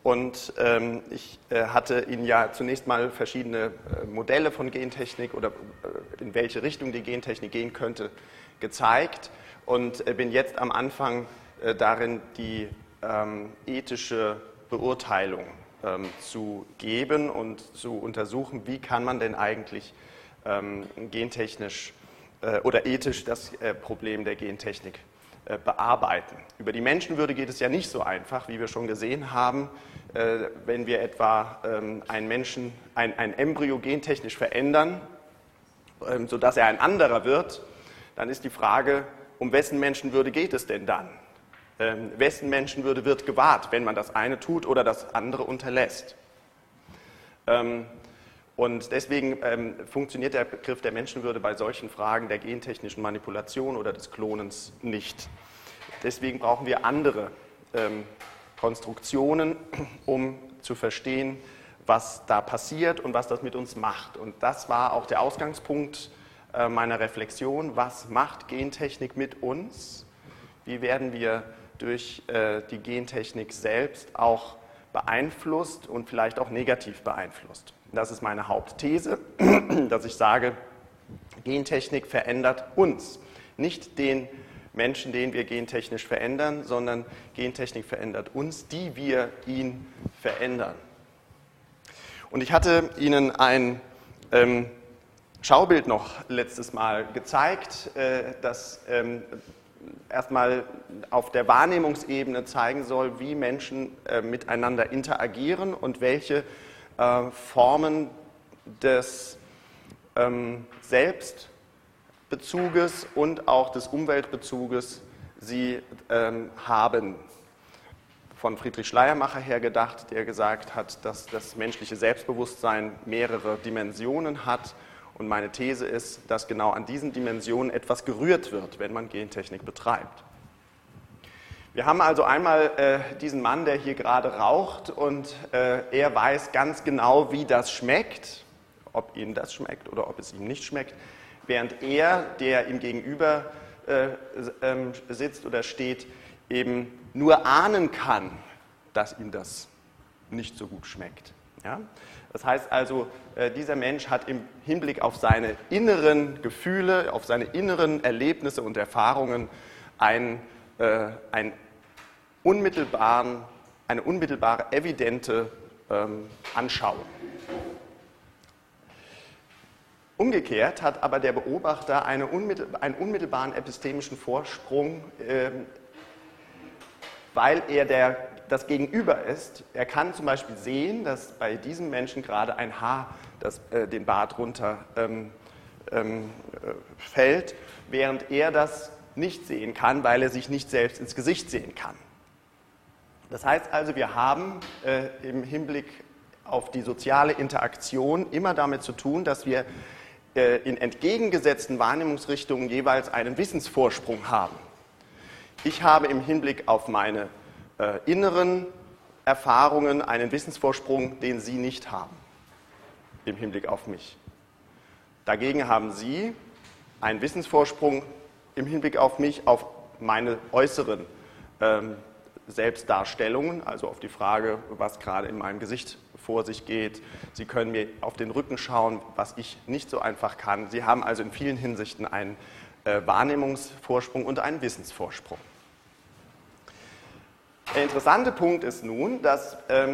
Und ich hatte Ihnen ja zunächst mal verschiedene Modelle von Gentechnik oder in welche Richtung die Gentechnik gehen könnte, gezeigt und bin jetzt am Anfang darin, die ethische Beurteilung zu geben und zu untersuchen, wie kann man denn eigentlich gentechnisch oder ethisch das Problem der Gentechnik bearbeiten. Über die Menschenwürde geht es ja nicht so einfach, wie wir schon gesehen haben. Wenn wir etwa ein Embryo gentechnisch verändern, sodass er ein anderer wird, dann ist die Frage, um wessen Menschenwürde geht es denn dann? Wessen Menschenwürde wird gewahrt, wenn man das eine tut oder das andere unterlässt? Und deswegen funktioniert der Begriff der Menschenwürde bei solchen Fragen der gentechnischen Manipulation oder des Klonens nicht. Deswegen brauchen wir andere Konstruktionen, um zu verstehen, was da passiert und was das mit uns macht. Und das war auch der Ausgangspunkt meiner Reflexion. Was macht Gentechnik mit uns? Wie werden wir durch die Gentechnik selbst auch beeinflusst und vielleicht auch negativ beeinflusst? Das ist meine Hauptthese, dass ich sage, Gentechnik verändert uns. Nicht den Menschen, den wir gentechnisch verändern, sondern Gentechnik verändert uns, die wir ihn verändern. Und ich hatte Ihnen ein Schaubild noch letztes Mal gezeigt, das erstmal auf der Wahrnehmungsebene zeigen soll, wie Menschen miteinander interagieren und welche Formen des Selbstbezuges und auch des Umweltbezuges sie haben. Von Friedrich Schleiermacher her gedacht, der gesagt hat, dass das menschliche Selbstbewusstsein mehrere Dimensionen hat. Und meine These ist, dass genau an diesen Dimensionen etwas gerührt wird, wenn man Gentechnik betreibt. Wir haben also einmal diesen Mann, der hier gerade raucht und er weiß ganz genau, wie das schmeckt, ob ihm das schmeckt oder ob es ihm nicht schmeckt, während er, der ihm gegenüber sitzt oder steht, eben nur ahnen kann, dass ihm das nicht so gut schmeckt. Ja? Das heißt also, dieser Mensch hat im Hinblick auf seine inneren Gefühle, auf seine inneren Erlebnisse und Erfahrungen eine unmittelbare, evidente Anschauung. Umgekehrt hat aber der Beobachter einen unmittelbaren epistemischen Vorsprung, weil er das Gegenüber ist. Er kann zum Beispiel sehen, dass bei diesem Menschen gerade ein Haar den Bart runter fällt, während er das nicht sehen kann, weil er sich nicht selbst ins Gesicht sehen kann. Das heißt also, wir haben im Hinblick auf die soziale Interaktion immer damit zu tun, dass wir in entgegengesetzten Wahrnehmungsrichtungen jeweils einen Wissensvorsprung haben. Ich habe im Hinblick auf meine inneren Erfahrungen einen Wissensvorsprung, den Sie nicht haben, im Hinblick auf mich. Dagegen haben Sie einen Wissensvorsprung im Hinblick auf mich, auf meine äußeren Selbstdarstellungen, also auf die Frage, was gerade in meinem Gesicht vor sich geht. Sie können mir auf den Rücken schauen, was ich nicht so einfach kann. Sie haben also in vielen Hinsichten einen Wahrnehmungsvorsprung und einen Wissensvorsprung. Der interessante Punkt ist nun, dass,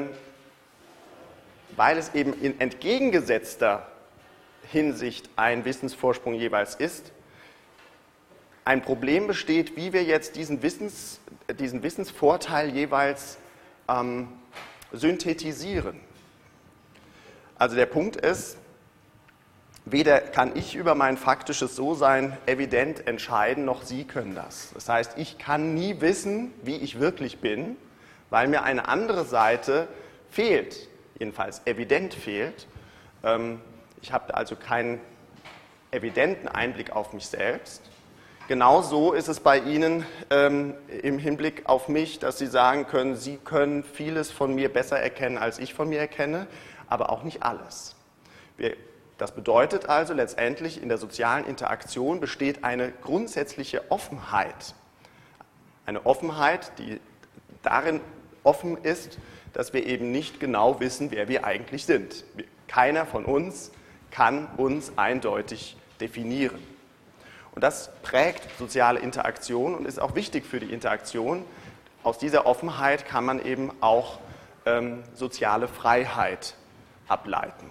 weil es eben in entgegengesetzter Hinsicht ein Wissensvorsprung jeweils ist, ein Problem besteht, wie wir jetzt diesen Wissensvorteil jeweils synthetisieren. Also der Punkt ist, weder kann ich über mein faktisches So-Sein evident entscheiden, noch Sie können das. Das heißt, ich kann nie wissen, wie ich wirklich bin, weil mir eine andere Seite fehlt, jedenfalls evident fehlt. Ich habe also keinen evidenten Einblick auf mich selbst. Genauso ist es bei Ihnen im Hinblick auf mich, dass Sie sagen können, Sie können vieles von mir besser erkennen, als ich von mir erkenne, aber auch nicht alles. Das bedeutet also letztendlich, in der sozialen Interaktion besteht eine grundsätzliche Offenheit. Eine Offenheit, die darin offen ist, dass wir eben nicht genau wissen, wer wir eigentlich sind. Keiner von uns kann uns eindeutig definieren. Und das prägt soziale Interaktion und ist auch wichtig für die Interaktion. Aus dieser Offenheit kann man eben auch soziale Freiheit ableiten.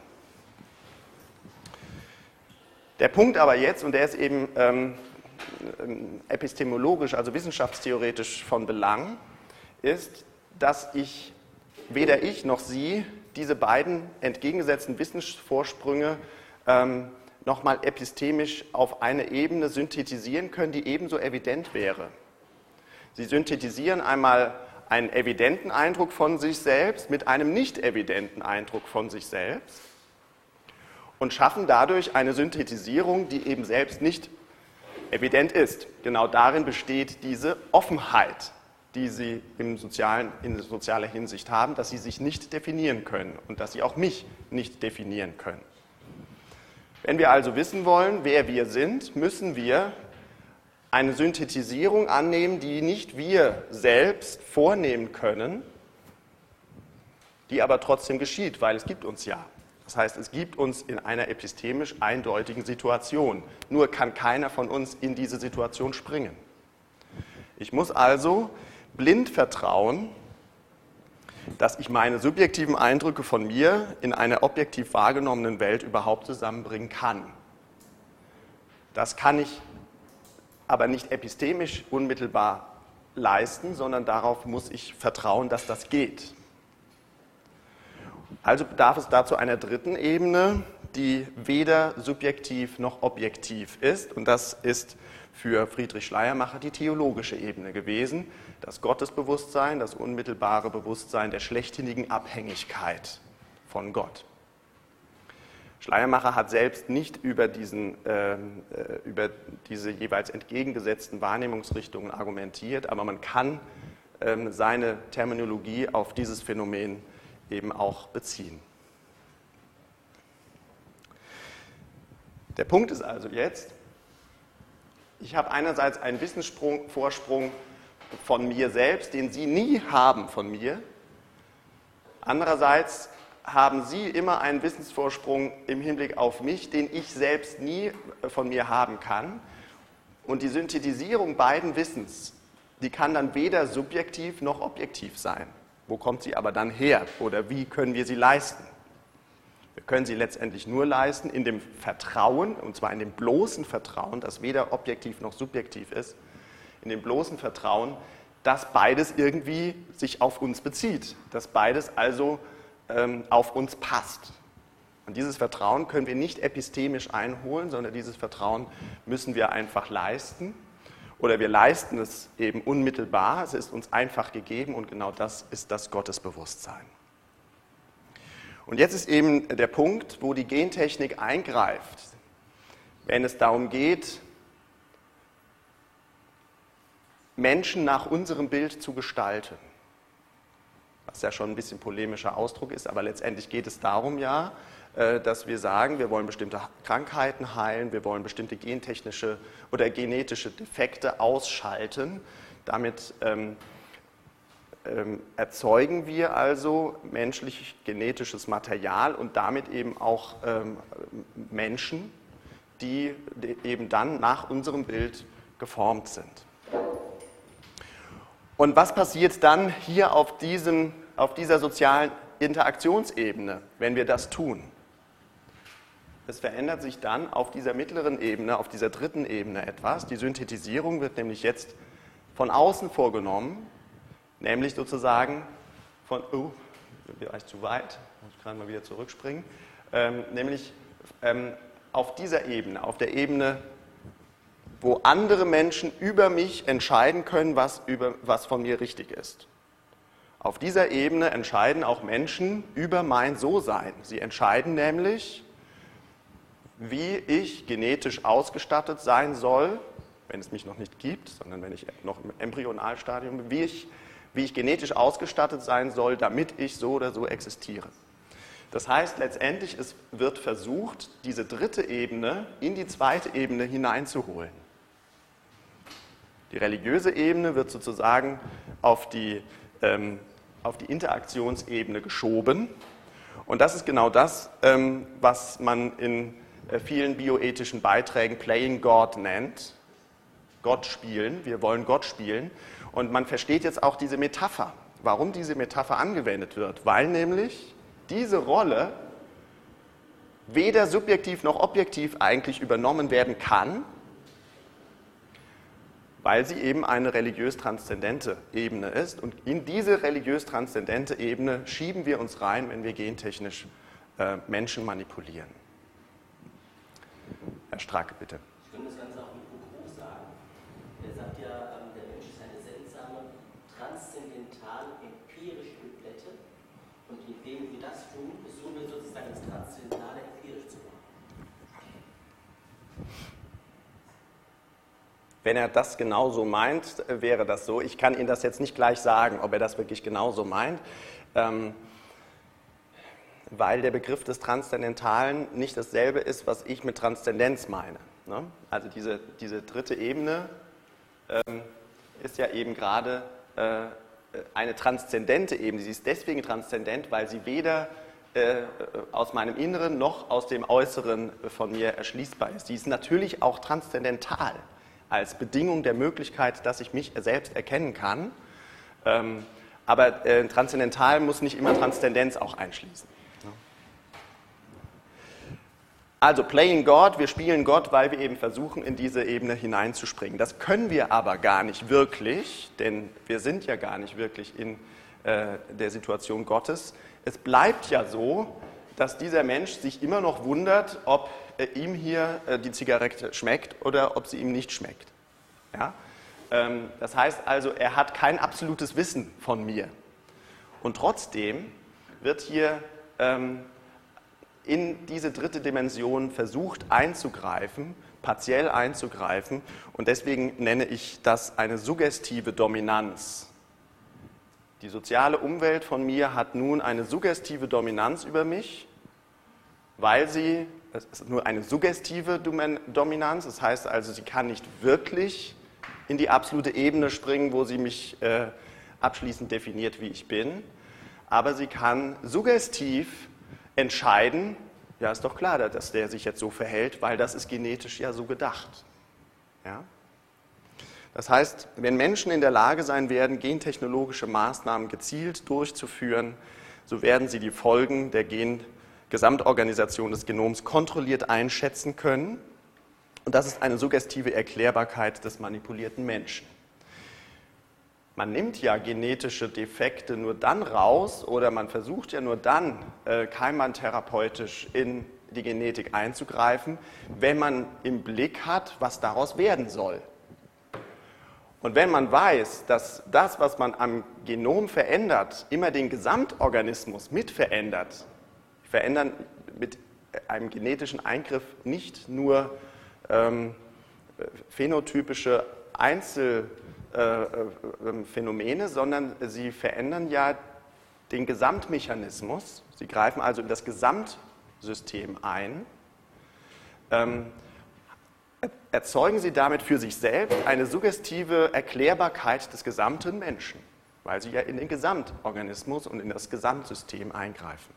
Der Punkt aber jetzt, und der ist eben epistemologisch, also wissenschaftstheoretisch von Belang, ist, dass weder ich noch Sie diese beiden entgegengesetzten Wissensvorsprünge nochmal epistemisch auf eine Ebene synthetisieren können, die ebenso evident wäre. Sie synthetisieren einmal einen evidenten Eindruck von sich selbst mit einem nicht evidenten Eindruck von sich selbst und schaffen dadurch eine Synthetisierung, die eben selbst nicht evident ist. Genau darin besteht diese Offenheit, die Sie in sozialer Hinsicht haben, dass Sie sich nicht definieren können und dass Sie auch mich nicht definieren können. Wenn wir also wissen wollen, wer wir sind, müssen wir eine Synthetisierung annehmen, die nicht wir selbst vornehmen können, die aber trotzdem geschieht, weil es gibt uns ja. Das heißt, es gibt uns in einer epistemisch eindeutigen Situation. Nur kann keiner von uns in diese Situation springen. Ich muss also blind vertrauen, dass ich meine subjektiven Eindrücke von mir in einer objektiv wahrgenommenen Welt überhaupt zusammenbringen kann. Das kann ich aber nicht epistemisch unmittelbar leisten, sondern darauf muss ich vertrauen, dass das geht. Also bedarf es dazu einer dritten Ebene, die weder subjektiv noch objektiv ist. Und das ist für Friedrich Schleiermacher die theologische Ebene gewesen, das Gottesbewusstsein, das unmittelbare Bewusstsein der schlechthinigen Abhängigkeit von Gott. Schleiermacher hat selbst nicht über diese jeweils entgegengesetzten Wahrnehmungsrichtungen argumentiert, aber man kann seine Terminologie auf dieses Phänomen eben auch beziehen. Der Punkt ist also jetzt, ich habe einerseits einen Wissensvorsprung von mir selbst, den Sie nie haben von mir. Andererseits haben Sie immer einen Wissensvorsprung im Hinblick auf mich, den ich selbst nie von mir haben kann. Und die Synthetisierung beiden Wissens, die kann dann weder subjektiv noch objektiv sein. Wo kommt sie aber dann her? Oder wie können wir sie leisten? Wir können sie letztendlich nur leisten in dem Vertrauen, und zwar in dem bloßen Vertrauen, das weder objektiv noch subjektiv ist, in dem bloßen Vertrauen, dass beides irgendwie sich auf uns bezieht, dass beides also auf uns passt. Und dieses Vertrauen können wir nicht epistemisch einholen, sondern dieses Vertrauen müssen wir einfach leisten. Oder wir leisten es eben unmittelbar, es ist uns einfach gegeben und genau das ist das Gottesbewusstsein. Und jetzt ist eben der Punkt, wo die Gentechnik eingreift, wenn es darum geht, Menschen nach unserem Bild zu gestalten. Was ja schon ein bisschen polemischer Ausdruck ist, aber letztendlich geht es darum ja, dass wir sagen, wir wollen bestimmte Krankheiten heilen, wir wollen bestimmte gentechnische oder genetische Defekte ausschalten. Damit erzeugen wir also menschlich-genetisches Material und damit eben auch Menschen, die eben dann nach unserem Bild geformt sind. Und was passiert dann hier auf dieser sozialen Interaktionsebene, wenn wir das tun? Es verändert sich dann auf dieser mittleren Ebene, auf dieser dritten Ebene etwas. Die Synthetisierung wird nämlich jetzt von außen vorgenommen, nämlich sozusagen von, vielleicht zu weit, muss ich gerade mal wieder zurückspringen, nämlich auf dieser Ebene, auf der Ebene, wo andere Menschen über mich entscheiden können, was von mir richtig ist. Auf dieser Ebene entscheiden auch Menschen über mein So-Sein. Sie entscheiden nämlich, wie ich genetisch ausgestattet sein soll, wenn es mich noch nicht gibt, sondern wenn ich noch im Embryonalstadium bin, wie ich genetisch ausgestattet sein soll, damit ich so oder so existiere. Das heißt, letztendlich wird versucht, diese dritte Ebene in die zweite Ebene hineinzuholen. Die religiöse Ebene wird sozusagen auf die auf die Interaktionsebene geschoben. Und das ist genau das, was man in vielen bioethischen Beiträgen Playing God nennt. Gott spielen, wir wollen Gott spielen. Und man versteht jetzt auch diese Metapher. Warum diese Metapher angewendet wird? Weil nämlich diese Rolle weder subjektiv noch objektiv eigentlich übernommen werden kann, weil sie eben eine religiös-transzendente Ebene ist. Und in diese religiös-transzendente Ebene schieben wir uns rein, wenn wir gentechnisch Menschen manipulieren. Herr Stracke, bitte. Ich könnte das Ganze auch mit Foucault sagen. Der sagt ja, der Mensch ist eine seltsame, transzendental-empirische Dublette. Und indem wir das tun, versuchen wir sozusagen das Transzendentale empirisch zu machen. Wenn er das genauso meint, wäre das so. Ich kann Ihnen das jetzt nicht gleich sagen, ob er das wirklich genauso meint, weil der Begriff des Transzendentalen nicht dasselbe ist, was ich mit Transzendenz meine. Also diese dritte Ebene ist ja eben gerade eine transzendente Ebene. Sie ist deswegen transzendent, weil sie weder aus meinem Inneren noch aus dem Äußeren von mir erschließbar ist. Sie ist natürlich auch transzendental als Bedingung der Möglichkeit, dass ich mich selbst erkennen kann. Aber transzendental muss nicht immer Transzendenz auch einschließen. Also Playing God, wir spielen Gott, weil wir eben versuchen, in diese Ebene hineinzuspringen. Das können wir aber gar nicht wirklich, denn wir sind ja gar nicht wirklich in der Situation Gottes. Es bleibt ja so, dass dieser Mensch sich immer noch wundert, ob ihm hier die Zigarette schmeckt oder ob sie ihm nicht schmeckt. Ja? Das heißt also, er hat kein absolutes Wissen von mir. Und trotzdem wird hier in diese dritte Dimension versucht einzugreifen, partiell einzugreifen. Und deswegen nenne ich das eine suggestive Dominanz. Die soziale Umwelt von mir hat nun eine suggestive Dominanz über mich, weil sie, es ist nur eine suggestive Dominanz, das heißt also, sie kann nicht wirklich in die absolute Ebene springen, wo sie mich abschließend definiert, wie ich bin, aber sie kann suggestiv entscheiden, ja, ist doch klar, dass der sich jetzt so verhält, weil das ist genetisch ja so gedacht. Ja? Das heißt, wenn Menschen in der Lage sein werden, gentechnologische Maßnahmen gezielt durchzuführen, so werden sie die Folgen der Gesamtorganisation des Genoms kontrolliert einschätzen können. Und das ist eine suggestive Erklärbarkeit des manipulierten Menschen. Man nimmt ja genetische Defekte nur dann raus oder man versucht ja nur dann, keimbahntherapeutisch in die Genetik einzugreifen, wenn man im Blick hat, was daraus werden soll. Und wenn man weiß, dass das, was man am Genom verändert, immer den Gesamtorganismus mit verändert, verändern mit einem genetischen Eingriff nicht nur phänotypische Einzelphänomene, sondern sie verändern ja den Gesamtmechanismus. Sie greifen also in das Gesamtsystem ein. Erzeugen sie damit für sich selbst eine suggestive Erklärbarkeit des gesamten Menschen, weil sie ja in den Gesamtorganismus und in das Gesamtsystem eingreifen.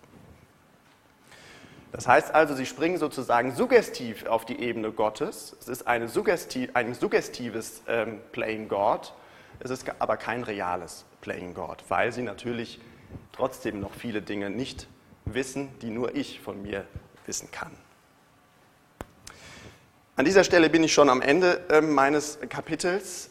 Das heißt also, sie springen sozusagen suggestiv auf die Ebene Gottes. Es ist ein suggestives Playing God, es ist aber kein reales Playing God, weil sie natürlich trotzdem noch viele Dinge nicht wissen, die nur ich von mir wissen kann. An dieser Stelle bin ich schon am Ende meines Kapitels,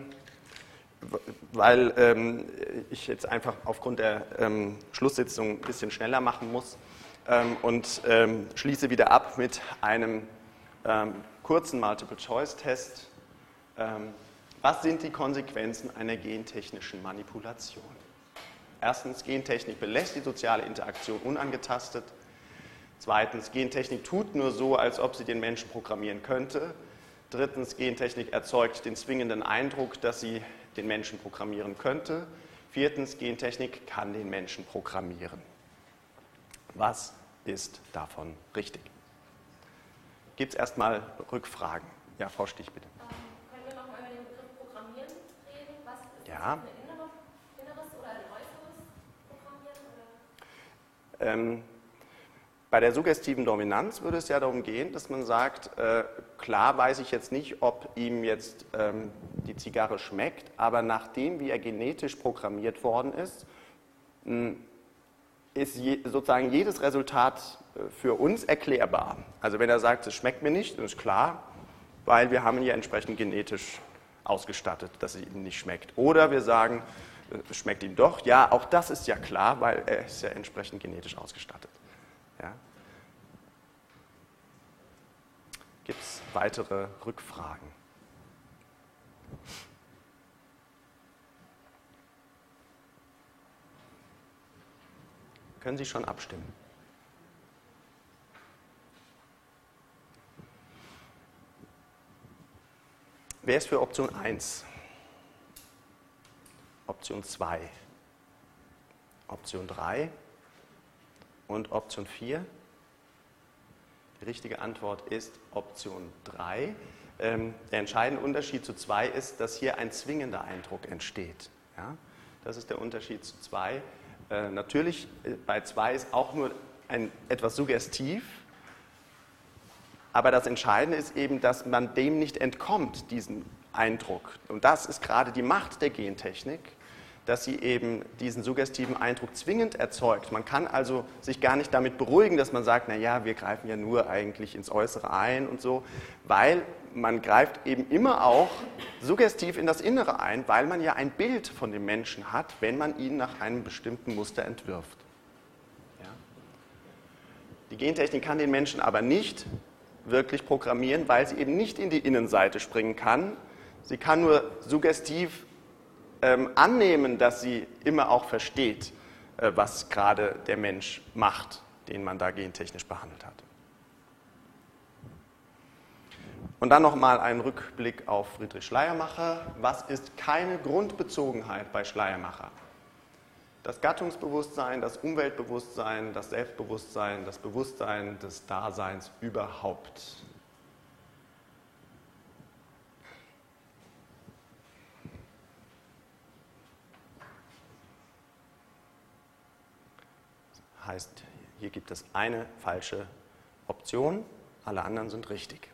weil ich jetzt einfach aufgrund der Schlusssitzung ein bisschen schneller machen muss. Und schließe wieder ab mit einem kurzen Multiple-Choice-Test. Was sind die Konsequenzen einer gentechnischen Manipulation? Erstens, Gentechnik belässt die soziale Interaktion unangetastet. Zweitens, Gentechnik tut nur so, als ob sie den Menschen programmieren könnte. Drittens, Gentechnik erzeugt den zwingenden Eindruck, dass sie den Menschen programmieren könnte. Viertens, Gentechnik kann den Menschen programmieren. Was ist davon richtig? Gibt es erstmal Rückfragen? Ja, Frau Stich, bitte. Können wir noch mal über den Begriff Programmieren reden? Was ist ja. das, ein inneres oder ein äußeres Bei der suggestiven Dominanz würde es ja darum gehen, dass man sagt, klar weiß ich jetzt nicht, ob ihm jetzt die Zigarre schmeckt, aber nachdem, wie er genetisch programmiert worden ist sozusagen jedes Resultat für uns erklärbar. Also wenn er sagt, es schmeckt mir nicht, dann ist klar, weil wir haben ihn ja entsprechend genetisch ausgestattet, dass es ihm nicht schmeckt. Oder wir sagen, es schmeckt ihm doch, ja, auch das ist ja klar, weil er ist ja entsprechend genetisch ausgestattet. Ja. Gibt es weitere Rückfragen? Können Sie schon abstimmen? Wer ist für Option 1? Option 2? Option 3? Und Option 4? Die richtige Antwort ist Option 3. Der entscheidende Unterschied zu 2 ist, dass hier ein zwingender Eindruck entsteht. Ja? Das ist der Unterschied zu 2. Natürlich, bei 2 ist auch nur etwas suggestiv, aber das Entscheidende ist eben, dass man dem nicht entkommt, diesem Eindruck. Und das ist gerade die Macht der Gentechnik, dass sie eben diesen suggestiven Eindruck zwingend erzeugt. Man kann also sich gar nicht damit beruhigen, dass man sagt, naja, wir greifen ja nur eigentlich ins Äußere ein und so, weil man greift eben immer auch suggestiv in das Innere ein, weil man ja ein Bild von dem Menschen hat, wenn man ihn nach einem bestimmten Muster entwirft. Ja? Die Gentechnik kann den Menschen aber nicht wirklich programmieren, weil sie eben nicht in die Innenseite springen kann. Sie kann nur suggestiv annehmen, dass sie immer auch versteht, was gerade der Mensch macht, den man da gentechnisch behandelt hat. Und dann nochmal ein Rückblick auf Friedrich Schleiermacher. Was ist keine Grundbezogenheit bei Schleiermacher? Das Gattungsbewusstsein, das Umweltbewusstsein, das Selbstbewusstsein, das Bewusstsein des Daseins überhaupt. Heißt, hier gibt es eine falsche Option, alle anderen sind richtig.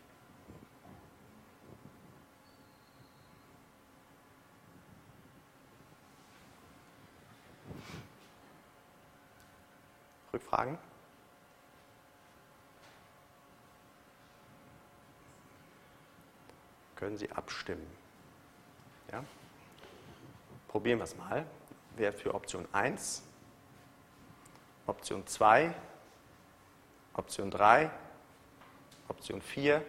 Rückfragen? Können Sie abstimmen? Ja? Probieren wir es mal. Wer für Option 1? Option 2, Option 3, Option 4,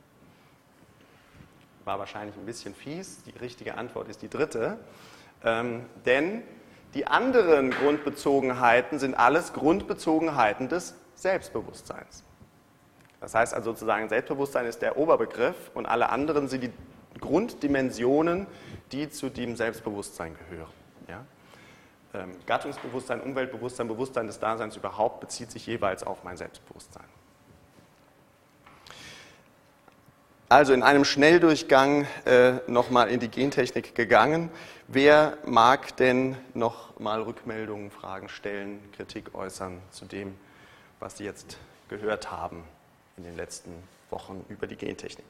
war wahrscheinlich ein bisschen fies, die richtige Antwort ist die dritte, denn die anderen Grundbezogenheiten sind alles Grundbezogenheiten des Selbstbewusstseins. Das heißt also sozusagen, Selbstbewusstsein ist der Oberbegriff und alle anderen sind die Grunddimensionen, die zu dem Selbstbewusstsein gehören. Ja? Gattungsbewusstsein, Umweltbewusstsein, Bewusstsein des Daseins überhaupt bezieht sich jeweils auf mein Selbstbewusstsein. Also in einem Schnelldurchgang nochmal in die Gentechnik gegangen. Wer mag denn noch mal Rückmeldungen, Fragen stellen, Kritik äußern zu dem, was Sie jetzt gehört haben in den letzten Wochen über die Gentechnik?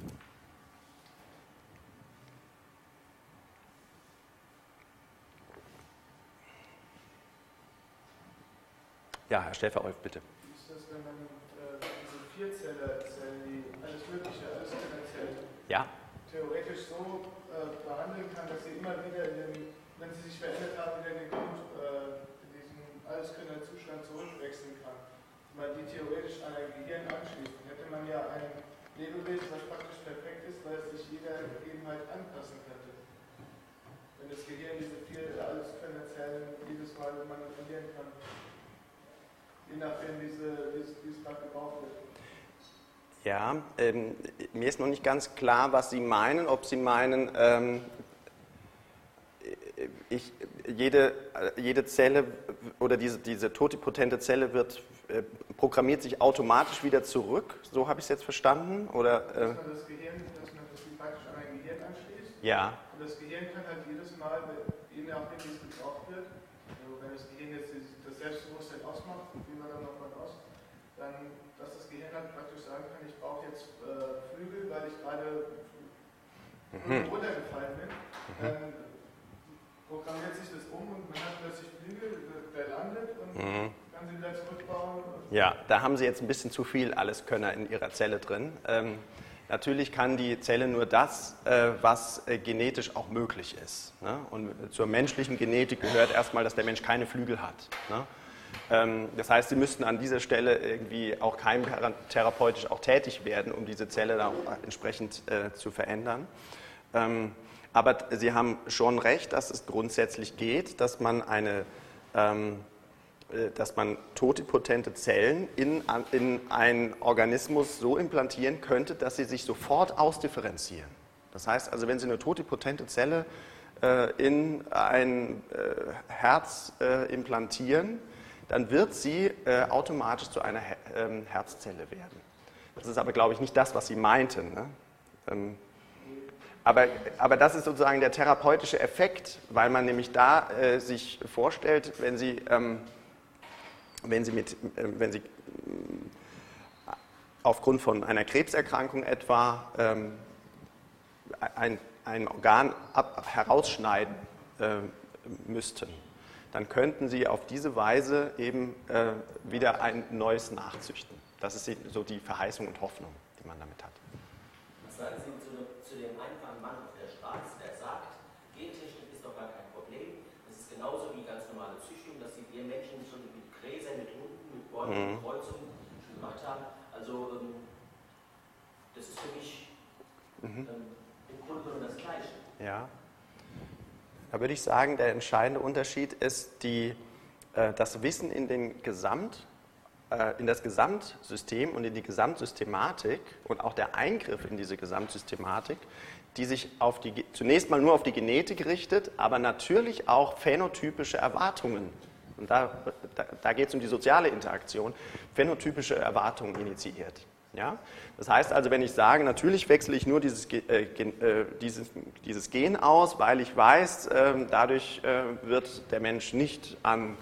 Ja, Herr Schäfer-Olf, bitte. Wie ist das, wenn man diese Vierzellen, die alles Mögliche, alles erzählt, ja, theoretisch so behandeln kann, dass sie immer wieder, wenn sie sich verändert haben, wieder in diesen alleskönner Zustand zurückwechseln kann? Weil die theoretisch an ein Gehirn anschließen. Hätte man ja ein Lebewesen, was praktisch perfekt ist, weil es sich jeder Gegebenheit anpassen könnte. Wenn das Gehirn diese vier alleskönner Zellen jedes Mal manipulieren kann. Je nachdem, wie es gerade gebraucht wird. Ja, mir ist noch nicht ganz klar, was Sie meinen. Ob Sie meinen, jede Zelle oder diese totipotente Zelle programmiert sich automatisch wieder zurück. So habe ich es jetzt verstanden? Oder, dass man das praktisch an ein Gehirn anschließt. Ja. Und das Gehirn kann halt jedes Mal, je nachdem, wie es gebraucht wird, Also wenn das Gehirn jetzt das Selbstbewusstsein ausmacht, wie man dann noch mal aus, dann, dass das Gehirn dann praktisch sagen kann, ich brauche jetzt Flügel, weil ich gerade runtergefallen bin, dann programmiert sich das um und man hat plötzlich Flügel, der landet und kann sie wieder zurückbauen. Ja, da haben Sie jetzt ein bisschen zu viel Alleskönner in Ihrer Zelle drin. Natürlich kann die Zelle nur das, was genetisch auch möglich ist. Ne? Und zur menschlichen Genetik gehört erstmal, dass der Mensch keine Flügel hat. Ne? Das heißt, Sie müssten an dieser Stelle irgendwie auch keimtherapeutisch auch tätig werden, um diese Zelle dann auch entsprechend zu verändern. Aber Sie haben schon recht, dass es grundsätzlich geht, dass man totipotente Zellen in einen Organismus so implantieren könnte, dass sie sich sofort ausdifferenzieren. Das heißt also, wenn Sie eine totipotente Zelle in ein Herz implantieren, dann wird sie automatisch zu einer Herzzelle werden. Das ist aber, glaube ich, nicht das, was Sie meinten. Ne? Aber das ist sozusagen der therapeutische Effekt, weil man nämlich da sich vorstellt, wenn Sie aufgrund von einer Krebserkrankung etwa ein Organ herausschneiden müssten, dann könnten Sie auf diese Weise eben wieder ein neues nachzüchten. Das ist so die Verheißung und Hoffnung, die man damit hat. Was sagen Sie zu dem einfachen Mann auf der Straße, der sagt, Gentechnik ist doch gar kein Problem, es ist genauso wie ganz normale Züchtung, dass wir Menschen schon mit Gräsern, mit Hunden, mit Bäumen, mit Kreuzungen schon gemacht haben. Also das ist für mich im Grunde genommen das Gleiche. Ja. Da würde ich sagen, der entscheidende Unterschied ist das Wissen in das Gesamtsystem und in die Gesamtsystematik und auch der Eingriff in diese Gesamtsystematik, die sich zunächst mal nur auf die Genetik richtet, aber natürlich auch phänotypische Erwartungen, und da geht es um die soziale Interaktion, phänotypische Erwartungen initiiert. Ja? Das heißt also, wenn ich sage, natürlich wechsle ich nur dieses Gen aus, weil ich weiß, dadurch wird der Mensch nicht an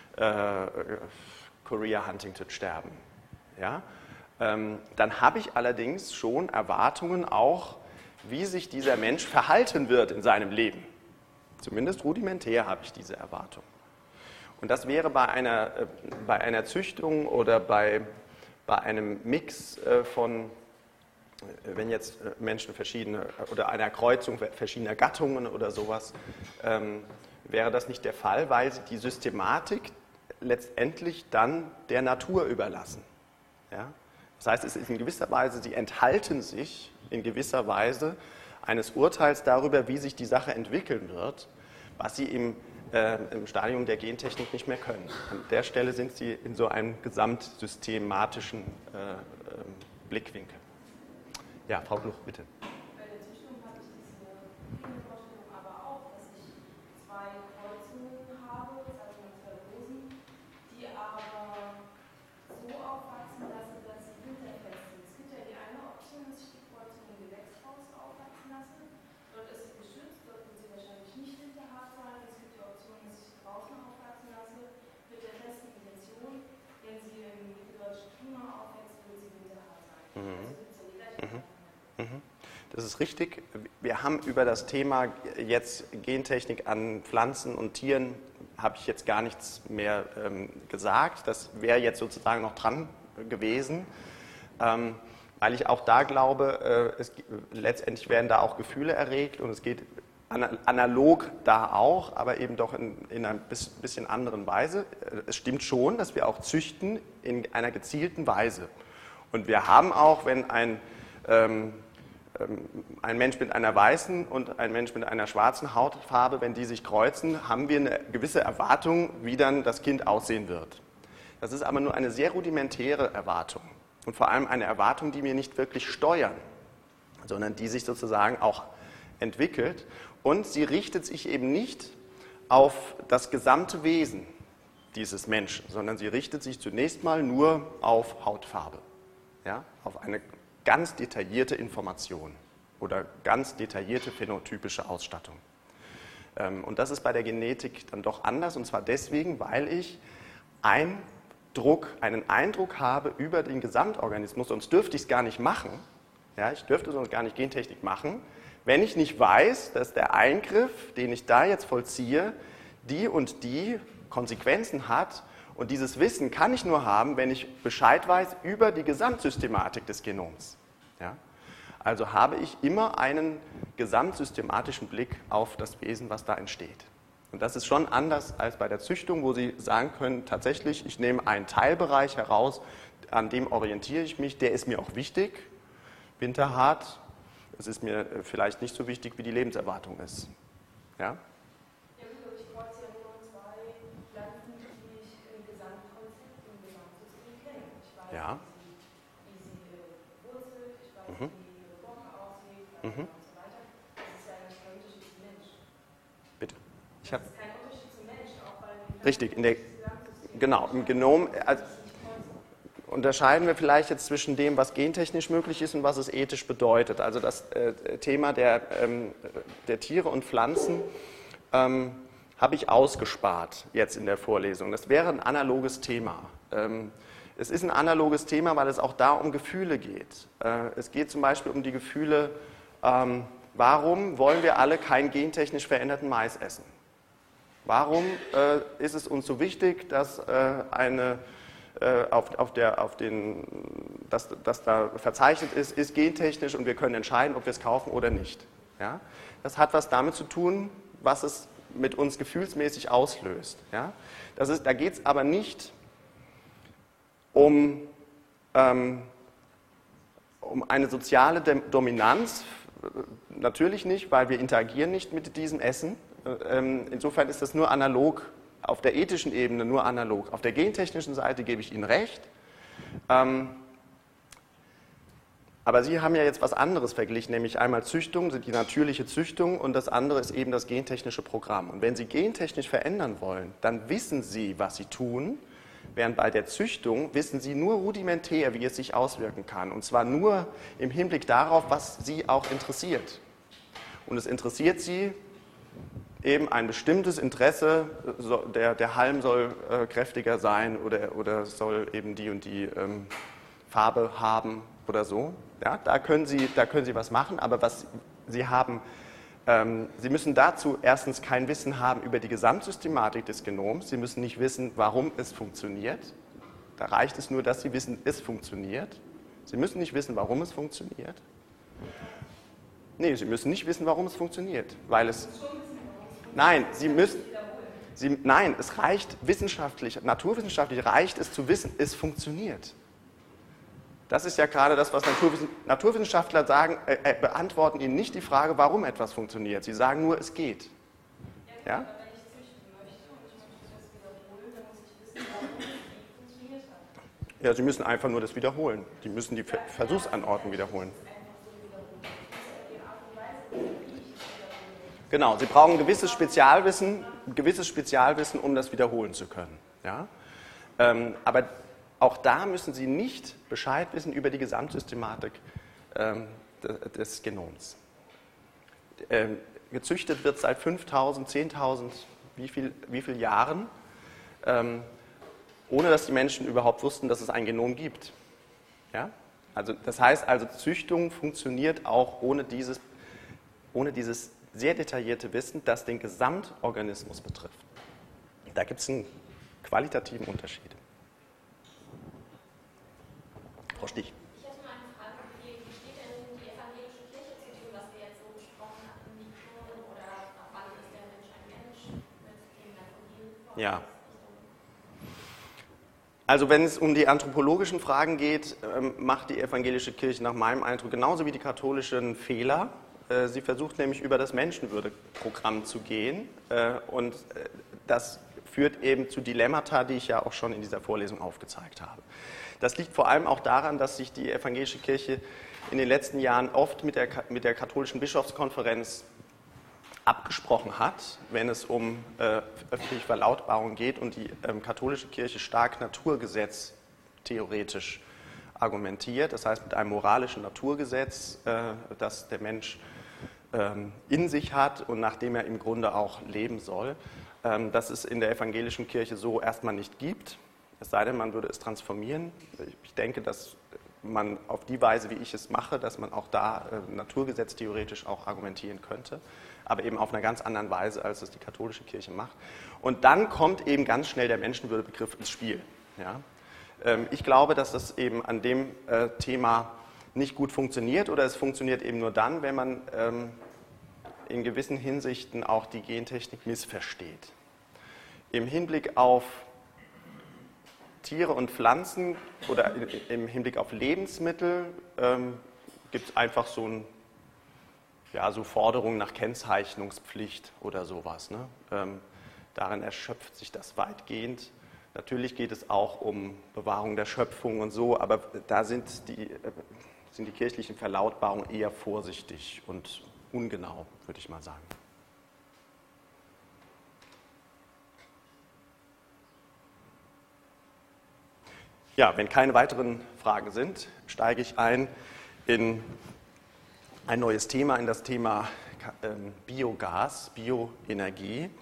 Chorea Huntington sterben. Ja? Dann habe ich allerdings schon Erwartungen auch, wie sich dieser Mensch verhalten wird in seinem Leben. Zumindest rudimentär habe ich diese Erwartung. Und das wäre bei einer Züchtung oder bei einem Mix von, wenn jetzt Menschen verschiedene, oder einer Kreuzung verschiedener Gattungen oder sowas, wäre das nicht der Fall, weil sie die Systematik letztendlich dann der Natur überlassen. Ja? Das heißt, es ist in gewisser Weise, sie enthalten sich in gewisser Weise eines Urteils darüber, wie sich die Sache entwickeln wird, was sie im Stadium der Gentechnik nicht mehr können. An der Stelle sind sie in so einem gesamtsystematischen Blickwinkel. Ja, Frau Gluch, bitte. Bei der Züchtung habe ich diese Vorstellung aber auch, dass ich zwei Kreuzungen habe, also zwei Rosen, die aber so aufwachsen lasse, dass sie winterfest sind. Es gibt ja die eine Option, dass ich die Kreuzung im Gewächshaus aufwachsen lasse. Dort ist sie geschützt, dort wird sie wahrscheinlich nicht winterhart sein. Es gibt die Option, dass ich sie draußen aufwachsen lasse, mit der festen Intention, wenn sie im mitteldeutschen Klima aufwächst, wird sie winterhart sein. Also gibt es ja die gleiche Das ist richtig. Wir haben über das Thema jetzt Gentechnik an Pflanzen und Tieren, habe ich jetzt gar nichts mehr gesagt. Das wäre jetzt sozusagen noch dran gewesen, weil ich auch da glaube, letztendlich werden da auch Gefühle erregt und es geht analog da auch, aber eben doch in einer bisschen anderen Weise. Es stimmt schon, dass wir auch züchten in einer gezielten Weise. Und wir haben auch, wenn ein Mensch mit einer weißen und ein Mensch mit einer schwarzen Hautfarbe, wenn die sich kreuzen, haben wir eine gewisse Erwartung, wie dann das Kind aussehen wird. Das ist aber nur eine sehr rudimentäre Erwartung und vor allem eine Erwartung, die wir nicht wirklich steuern, sondern die sich sozusagen auch entwickelt und sie richtet sich eben nicht auf das gesamte Wesen dieses Menschen, sondern sie richtet sich zunächst mal nur auf Hautfarbe, ja, auf eine ganz detaillierte Information oder ganz detaillierte phänotypische Ausstattung. Und das ist bei der Genetik dann doch anders, und zwar deswegen, weil ich einen Eindruck habe über den Gesamtorganismus, sonst dürfte ich es gar nicht machen. Ja, ich dürfte sonst gar nicht Gentechnik machen, wenn ich nicht weiß, dass der Eingriff, den ich da jetzt vollziehe, die und die Konsequenzen hat. Und dieses Wissen kann ich nur haben, wenn ich Bescheid weiß über die Gesamtsystematik des Genoms. Ja? Also habe ich immer einen gesamtsystematischen Blick auf das Wesen, was da entsteht. Und das ist schon anders als bei der Züchtung, wo Sie sagen können, tatsächlich, ich nehme einen Teilbereich heraus, an dem orientiere ich mich, der ist mir auch wichtig, winterhart. Es ist mir vielleicht nicht so wichtig, wie die Lebenserwartung ist. Ja? Ja, gut, ich kreuze ja nur 2 Pflanzen, die ich im Gesamtkonzept, im Gesamtsystem kenne. Ich weiß, Ja. wie sie wurzelt, ich weiß, wie ihre Woche aussieht, und so weiter. Das ist ja nicht der Unterschied zum Mensch. Bitte. Das ist kein Unterschied zum Mensch, auch weil wir Richtig, genau, im Genom unterscheiden wir vielleicht jetzt zwischen dem, was gentechnisch möglich ist und was es ethisch bedeutet. Also das Thema der Tiere und Pflanzen habe ich ausgespart jetzt in der Vorlesung. Das wäre ein analoges Thema. Es ist ein analoges Thema, weil es auch da um Gefühle geht. Es geht zum Beispiel um die Gefühle, warum wollen wir alle keinen gentechnisch veränderten Mais essen? Warum ist es uns so wichtig, dass dass da verzeichnet ist gentechnisch und wir können entscheiden, ob wir es kaufen oder nicht? Ja? Das hat was damit zu tun, was es mit uns gefühlsmäßig auslöst. Ja? Da geht es aber nicht um eine soziale Dominanz, natürlich nicht, weil wir interagieren nicht mit diesem Essen. Insofern ist das nur analog, auf der ethischen Ebene nur analog. Auf der gentechnischen Seite gebe ich Ihnen recht. Aber Sie haben ja jetzt was anderes verglichen, nämlich einmal Züchtung, die natürliche Züchtung, und das andere ist eben das gentechnische Programm. Und wenn Sie gentechnisch verändern wollen, dann wissen Sie, was Sie tun, während bei der Züchtung wissen Sie nur rudimentär, wie es sich auswirken kann. Und zwar nur im Hinblick darauf, was Sie auch interessiert. Und es interessiert Sie eben ein bestimmtes Interesse, der Halm soll kräftiger sein oder soll eben die und die Farbe haben oder so. Ja, da können Sie was machen, aber was Sie haben, Sie müssen dazu erstens kein Wissen haben über die Gesamtsystematik des Genoms. Sie müssen nicht wissen, warum es funktioniert. Da reicht es nur, dass Sie wissen, es funktioniert. Sie müssen nicht wissen, warum es funktioniert. Nee, Sie müssen nicht wissen, warum es funktioniert, weil es... Nein, nein, es reicht wissenschaftlich, naturwissenschaftlich reicht es zu wissen, es funktioniert. Das ist ja gerade das, was Naturwissenschaftler sagen, beantworten Ihnen nicht die Frage, warum etwas funktioniert. Sie sagen nur, es geht. Ja? Aber wenn ich züchten möchte und ich möchte das wiederholen, dann muss ich wissen, warum es nicht funktioniert hat. Ja, Sie müssen einfach nur das wiederholen. Sie müssen die Versuchsanordnung wiederholen. Genau, Sie brauchen ein gewisses Spezialwissen, um das wiederholen zu können. Ja? Aber auch da müssen Sie nicht Bescheid wissen über die Gesamtsystematik des Genoms. Gezüchtet wird seit 5.000, 10.000, wie viel Jahren, ohne dass die Menschen überhaupt wussten, dass es ein Genom gibt. Ja? Also, das heißt also, Züchtung funktioniert auch ohne dieses sehr detaillierte Wissen, das den Gesamtorganismus betrifft. Da gibt es einen qualitativen Unterschied. Frau Stich. Ich hätte mal eine Frage, wie steht denn die evangelische Kirche zu dem, was wir jetzt so besprochen hatten, die Klonen oder ab wann ist der Mensch ein Mensch mit dem Naturgen? Ja. Also wenn es um die anthropologischen Fragen geht, macht die evangelische Kirche nach meinem Eindruck genauso wie die katholische einen Fehler. Sie versucht nämlich über das Menschenwürdeprogramm zu gehen und das führt eben zu Dilemmata, die ich ja auch schon in dieser Vorlesung aufgezeigt habe. Das liegt vor allem auch daran, dass sich die evangelische Kirche in den letzten Jahren oft mit der katholischen Bischofskonferenz abgesprochen hat, wenn es um öffentliche Verlautbarung geht und die katholische Kirche stark Naturgesetz theoretisch argumentiert, das heißt mit einem moralischen Naturgesetz, dass der Mensch in sich hat und nach dem er im Grunde auch leben soll, das es in der evangelischen Kirche so erstmal nicht gibt, es sei denn, man würde es transformieren. Ich denke, dass man auf die Weise, wie ich es mache, dass man auch da Naturgesetz theoretisch auch argumentieren könnte, aber eben auf einer ganz anderen Weise, als es die katholische Kirche macht. Und dann kommt eben ganz schnell der Menschenwürdebegriff ins Spiel. Ja? Ich glaube, dass das eben an dem Thema nicht gut funktioniert oder es funktioniert eben nur dann, wenn man in gewissen Hinsichten auch die Gentechnik missversteht. Im Hinblick auf Tiere und Pflanzen oder im Hinblick auf Lebensmittel gibt es einfach so Forderungen nach Kennzeichnungspflicht oder sowas. Ne? Darin erschöpft sich das weitgehend. Natürlich geht es auch um Bewahrung der Schöpfung und so, aber da sind die kirchlichen Verlautbarungen eher vorsichtig und ungenau, würde ich mal sagen. Ja, wenn keine weiteren Fragen sind, steige ich ein in ein neues Thema, in das Thema Biogas, Bioenergie,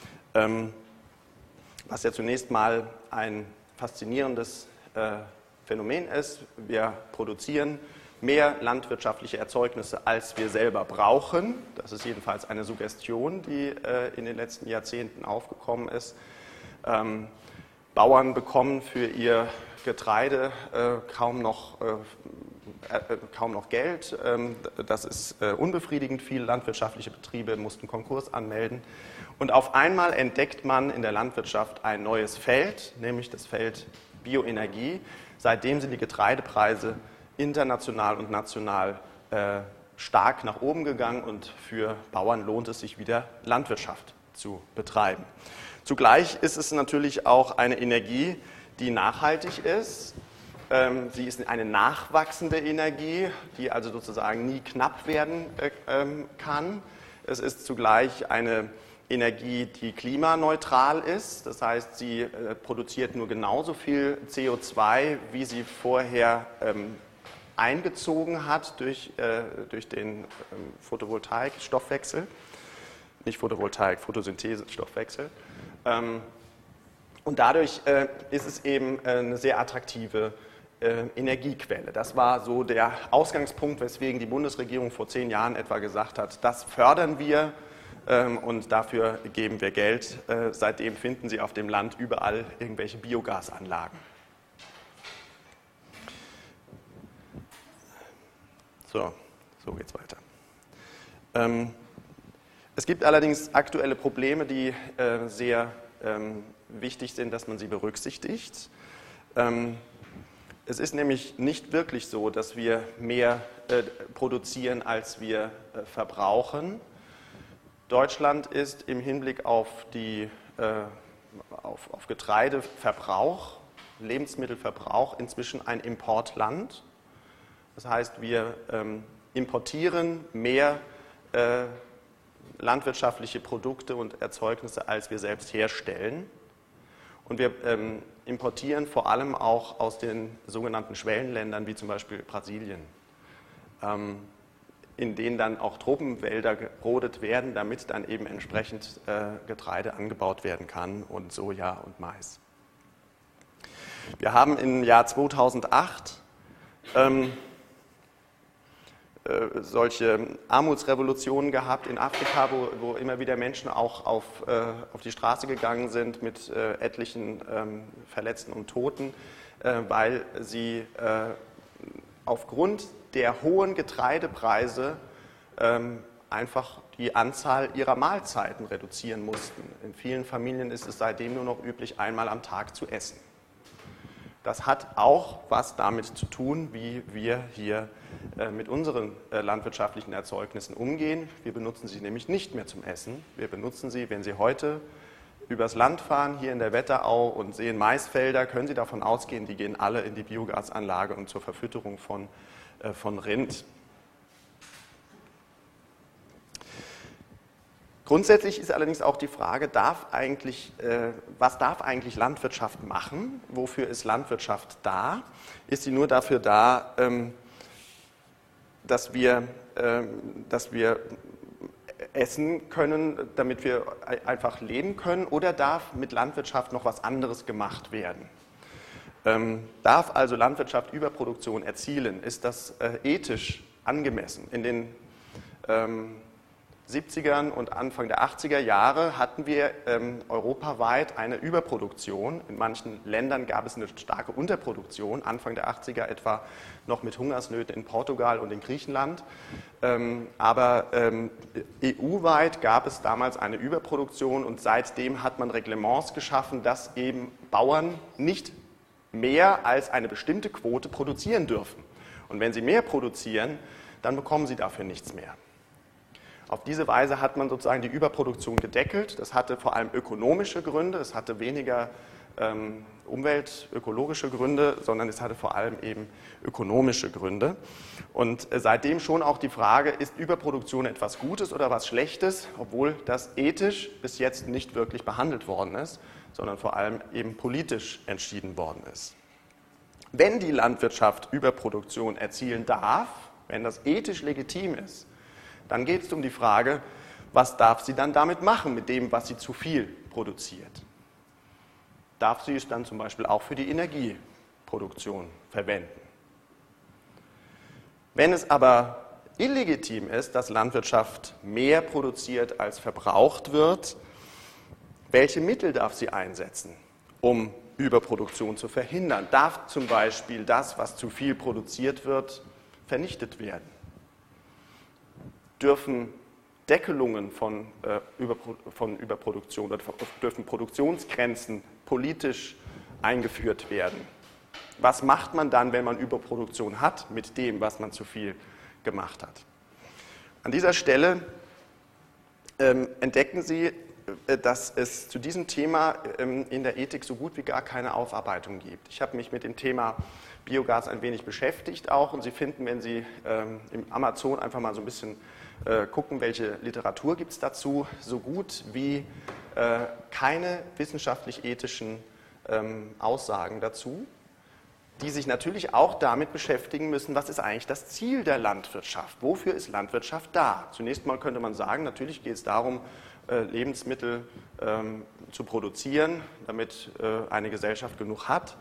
was ja zunächst mal ein faszinierendes Phänomen ist. Wir produzieren mehr landwirtschaftliche Erzeugnisse, als wir selber brauchen. Das ist jedenfalls eine Suggestion, die in den letzten Jahrzehnten aufgekommen ist. Bauern bekommen für ihr Getreide kaum noch Geld. Das ist unbefriedigend. Viele landwirtschaftliche Betriebe mussten Konkurs anmelden. Und auf einmal entdeckt man in der Landwirtschaft ein neues Feld, nämlich das Feld Bioenergie. Seitdem sind die Getreidepreise international und national stark nach oben gegangen und für Bauern lohnt es sich wieder, Landwirtschaft zu betreiben. Zugleich ist es natürlich auch eine Energie, die nachhaltig ist. Sie ist eine nachwachsende Energie, die also sozusagen nie knapp werden kann. Es ist zugleich eine Energie, die klimaneutral ist. Das heißt, sie produziert nur genauso viel CO2, wie sie vorher eingezogen hat durch den Photovoltaik-Stoffwechsel. Nicht Photovoltaik, Photosynthese-Stoffwechsel. Und dadurch ist es eben eine sehr attraktive Energiequelle. Das war so der Ausgangspunkt, weswegen die Bundesregierung vor 10 Jahren etwa gesagt hat, das fördern wir und dafür geben wir Geld. Seitdem finden Sie auf dem Land überall irgendwelche Biogasanlagen. So geht's weiter. Es gibt allerdings aktuelle Probleme, die sehr wichtig sind, dass man sie berücksichtigt. Es ist nämlich nicht wirklich so, dass wir mehr produzieren, als wir verbrauchen. Deutschland ist im Hinblick auf Getreideverbrauch, Lebensmittelverbrauch inzwischen ein Importland. Das heißt, wir importieren mehr landwirtschaftliche Produkte und Erzeugnisse, als wir selbst herstellen. Und wir importieren vor allem auch aus den sogenannten Schwellenländern, wie zum Beispiel Brasilien, in denen dann auch Tropenwälder gerodet werden, damit dann eben entsprechend Getreide angebaut werden kann und Soja und Mais. Wir haben im Jahr 2008 solche Armutsrevolutionen gehabt in Afrika, wo immer wieder Menschen auch auf die Straße gegangen sind mit etlichen Verletzten und Toten, weil sie aufgrund der hohen Getreidepreise einfach die Anzahl ihrer Mahlzeiten reduzieren mussten. In vielen Familien ist es seitdem nur noch üblich, einmal am Tag zu essen. Das hat auch was damit zu tun, wie wir hier mit unseren landwirtschaftlichen Erzeugnissen umgehen. Wir benutzen sie nämlich nicht mehr zum Essen. Wir benutzen sie, wenn Sie heute übers Land fahren, hier in der Wetterau und sehen Maisfelder, können Sie davon ausgehen, die gehen alle in die Biogasanlage und zur Verfütterung von Rind. Grundsätzlich ist allerdings auch die Frage, was darf eigentlich Landwirtschaft machen? Wofür ist Landwirtschaft da? Ist sie nur dafür da, dass wir essen können, damit wir einfach leben können, oder darf mit Landwirtschaft noch was anderes gemacht werden? Darf also Landwirtschaft Überproduktion erzielen? Ist das ethisch angemessen? In den 70ern und Anfang der 80er Jahre hatten wir europaweit eine Überproduktion. In manchen Ländern gab es eine starke Unterproduktion, Anfang der 80er etwa noch mit Hungersnöten in Portugal und in Griechenland. Aber EU-weit gab es damals eine Überproduktion und seitdem hat man Reglements geschaffen, dass eben Bauern nicht mehr als eine bestimmte Quote produzieren dürfen. Und wenn sie mehr produzieren, dann bekommen sie dafür nichts mehr. Auf diese Weise hat man sozusagen die Überproduktion gedeckelt. Das hatte vor allem ökonomische Gründe, es hatte weniger umweltökologische Gründe, sondern es hatte vor allem eben ökonomische Gründe. Und seitdem schon auch die Frage, ist Überproduktion etwas Gutes oder was Schlechtes, obwohl das ethisch bis jetzt nicht wirklich behandelt worden ist, sondern vor allem eben politisch entschieden worden ist. Wenn die Landwirtschaft Überproduktion erzielen darf, wenn das ethisch legitim ist, dann geht es um die Frage, was darf sie dann damit machen, mit dem, was sie zu viel produziert? Darf sie es dann zum Beispiel auch für die Energieproduktion verwenden? Wenn es aber illegitim ist, dass Landwirtschaft mehr produziert, als verbraucht wird, welche Mittel darf sie einsetzen, um Überproduktion zu verhindern? Darf zum Beispiel das, was zu viel produziert wird, vernichtet werden? Dürfen Deckelungen von Überproduktion oder dürfen Produktionsgrenzen politisch eingeführt werden? Was macht man dann, wenn man Überproduktion hat, mit dem, was man zu viel gemacht hat? An dieser Stelle entdecken Sie, dass es zu diesem Thema in der Ethik so gut wie gar keine Aufarbeitung gibt. Ich habe mich mit dem Thema Biogas ein wenig beschäftigt auch, und Sie finden, wenn Sie im Amazon einfach mal so ein bisschen gucken, welche Literatur gibt es dazu, so gut wie keine wissenschaftlich-ethischen Aussagen dazu, die sich natürlich auch damit beschäftigen müssen, was ist eigentlich das Ziel der Landwirtschaft? Wofür ist Landwirtschaft da? Zunächst mal könnte man sagen, natürlich geht es darum, Lebensmittel zu produzieren, damit eine Gesellschaft genug hat.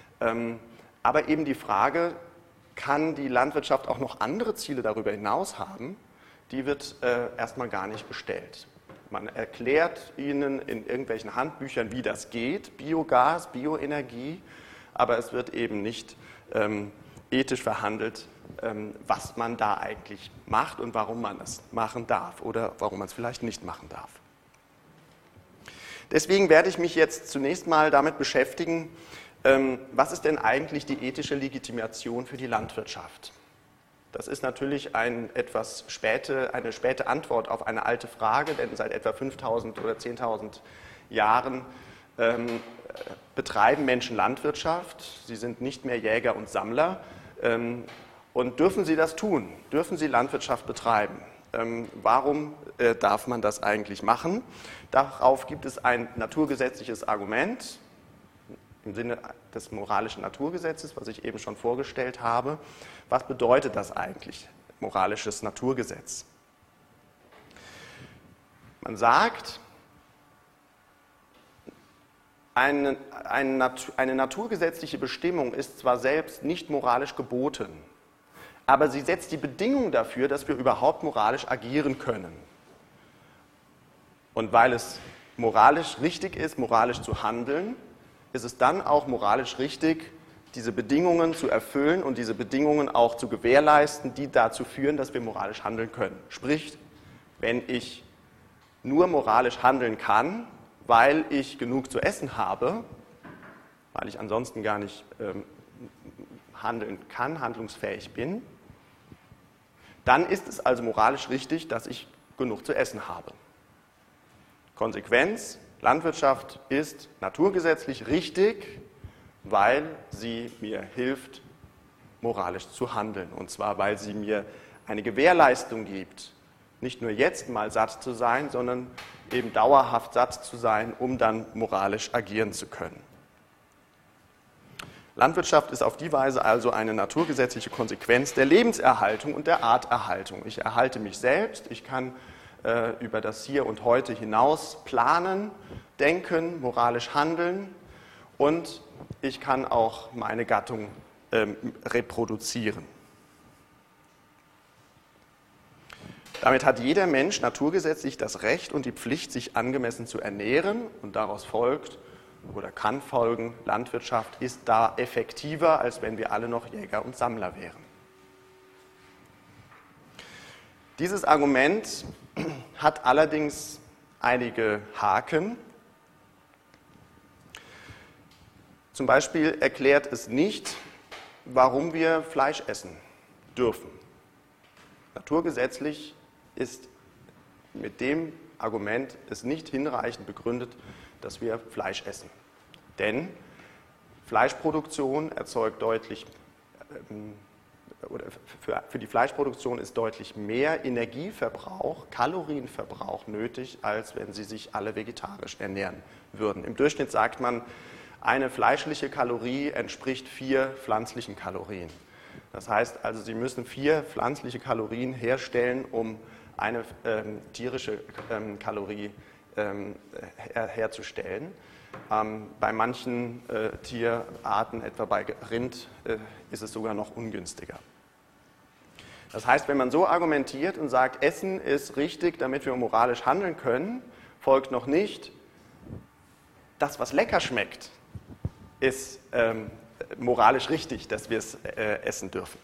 Aber eben die Frage, kann die Landwirtschaft auch noch andere Ziele darüber hinaus haben, die wird erstmal gar nicht gestellt. Man erklärt Ihnen in irgendwelchen Handbüchern, wie das geht, Biogas, Bioenergie, aber es wird eben nicht ethisch verhandelt, was man da eigentlich macht und warum man es machen darf oder warum man es vielleicht nicht machen darf. Deswegen werde ich mich jetzt zunächst mal damit beschäftigen, was ist denn eigentlich die ethische Legitimation für die Landwirtschaft? Das ist natürlich eine späte Antwort auf eine alte Frage, denn seit etwa 5.000 oder 10.000 Jahren betreiben Menschen Landwirtschaft. Sie sind nicht mehr Jäger und Sammler. Und dürfen sie das tun? Dürfen sie Landwirtschaft betreiben? Warum darf man das eigentlich machen? Darauf gibt es ein naturgesetzliches Argument im Sinne des moralischen Naturgesetzes, was ich eben schon vorgestellt habe. Was bedeutet das eigentlich, moralisches Naturgesetz? Man sagt, eine naturgesetzliche Bestimmung ist zwar selbst nicht moralisch geboten, aber sie setzt die Bedingung dafür, dass wir überhaupt moralisch agieren können. Und weil es moralisch richtig ist, moralisch zu handeln, ist es dann auch moralisch richtig, diese Bedingungen zu erfüllen und diese Bedingungen auch zu gewährleisten, die dazu führen, dass wir moralisch handeln können. Sprich, wenn ich nur moralisch handeln kann, weil ich genug zu essen habe, weil ich ansonsten gar nicht handeln kann, handlungsfähig bin, dann ist es also moralisch richtig, dass ich genug zu essen habe. Konsequenz: Landwirtschaft ist naturgesetzlich richtig, weil sie mir hilft, moralisch zu handeln. Und zwar, weil sie mir eine Gewährleistung gibt, nicht nur jetzt mal satt zu sein, sondern eben dauerhaft satt zu sein, um dann moralisch agieren zu können. Landwirtschaft ist auf die Weise also eine naturgesetzliche Konsequenz der Lebenserhaltung und der Arterhaltung. Ich erhalte mich selbst, ich kann über das Hier und Heute hinaus planen, denken, moralisch handeln und ich kann auch meine Gattung reproduzieren. Damit hat jeder Mensch naturgesetzlich das Recht und die Pflicht, sich angemessen zu ernähren und daraus folgt oder kann folgen, Landwirtschaft ist da effektiver, als wenn wir alle noch Jäger und Sammler wären. Dieses Argument hat allerdings einige Haken. Zum Beispiel erklärt es nicht, warum wir Fleisch essen dürfen. Naturgesetzlich ist mit dem Argument es nicht hinreichend begründet, dass wir Fleisch essen. Denn Fleischproduktion erzeugt deutlich, oder für die Fleischproduktion ist deutlich mehr Energieverbrauch, Kalorienverbrauch nötig, als wenn sie sich alle vegetarisch ernähren würden. Im Durchschnitt sagt man, eine fleischliche Kalorie entspricht 4 pflanzlichen Kalorien. Das heißt also, Sie müssen 4 pflanzliche Kalorien herstellen, um eine tierische Kalorie herzustellen. Bei manchen Tierarten, etwa bei Rind, ist es sogar noch ungünstiger. Das heißt, wenn man so argumentiert und sagt, Essen ist richtig, damit wir moralisch handeln können, folgt noch nicht, das, was lecker schmeckt, ist moralisch richtig, dass wir es essen dürfen.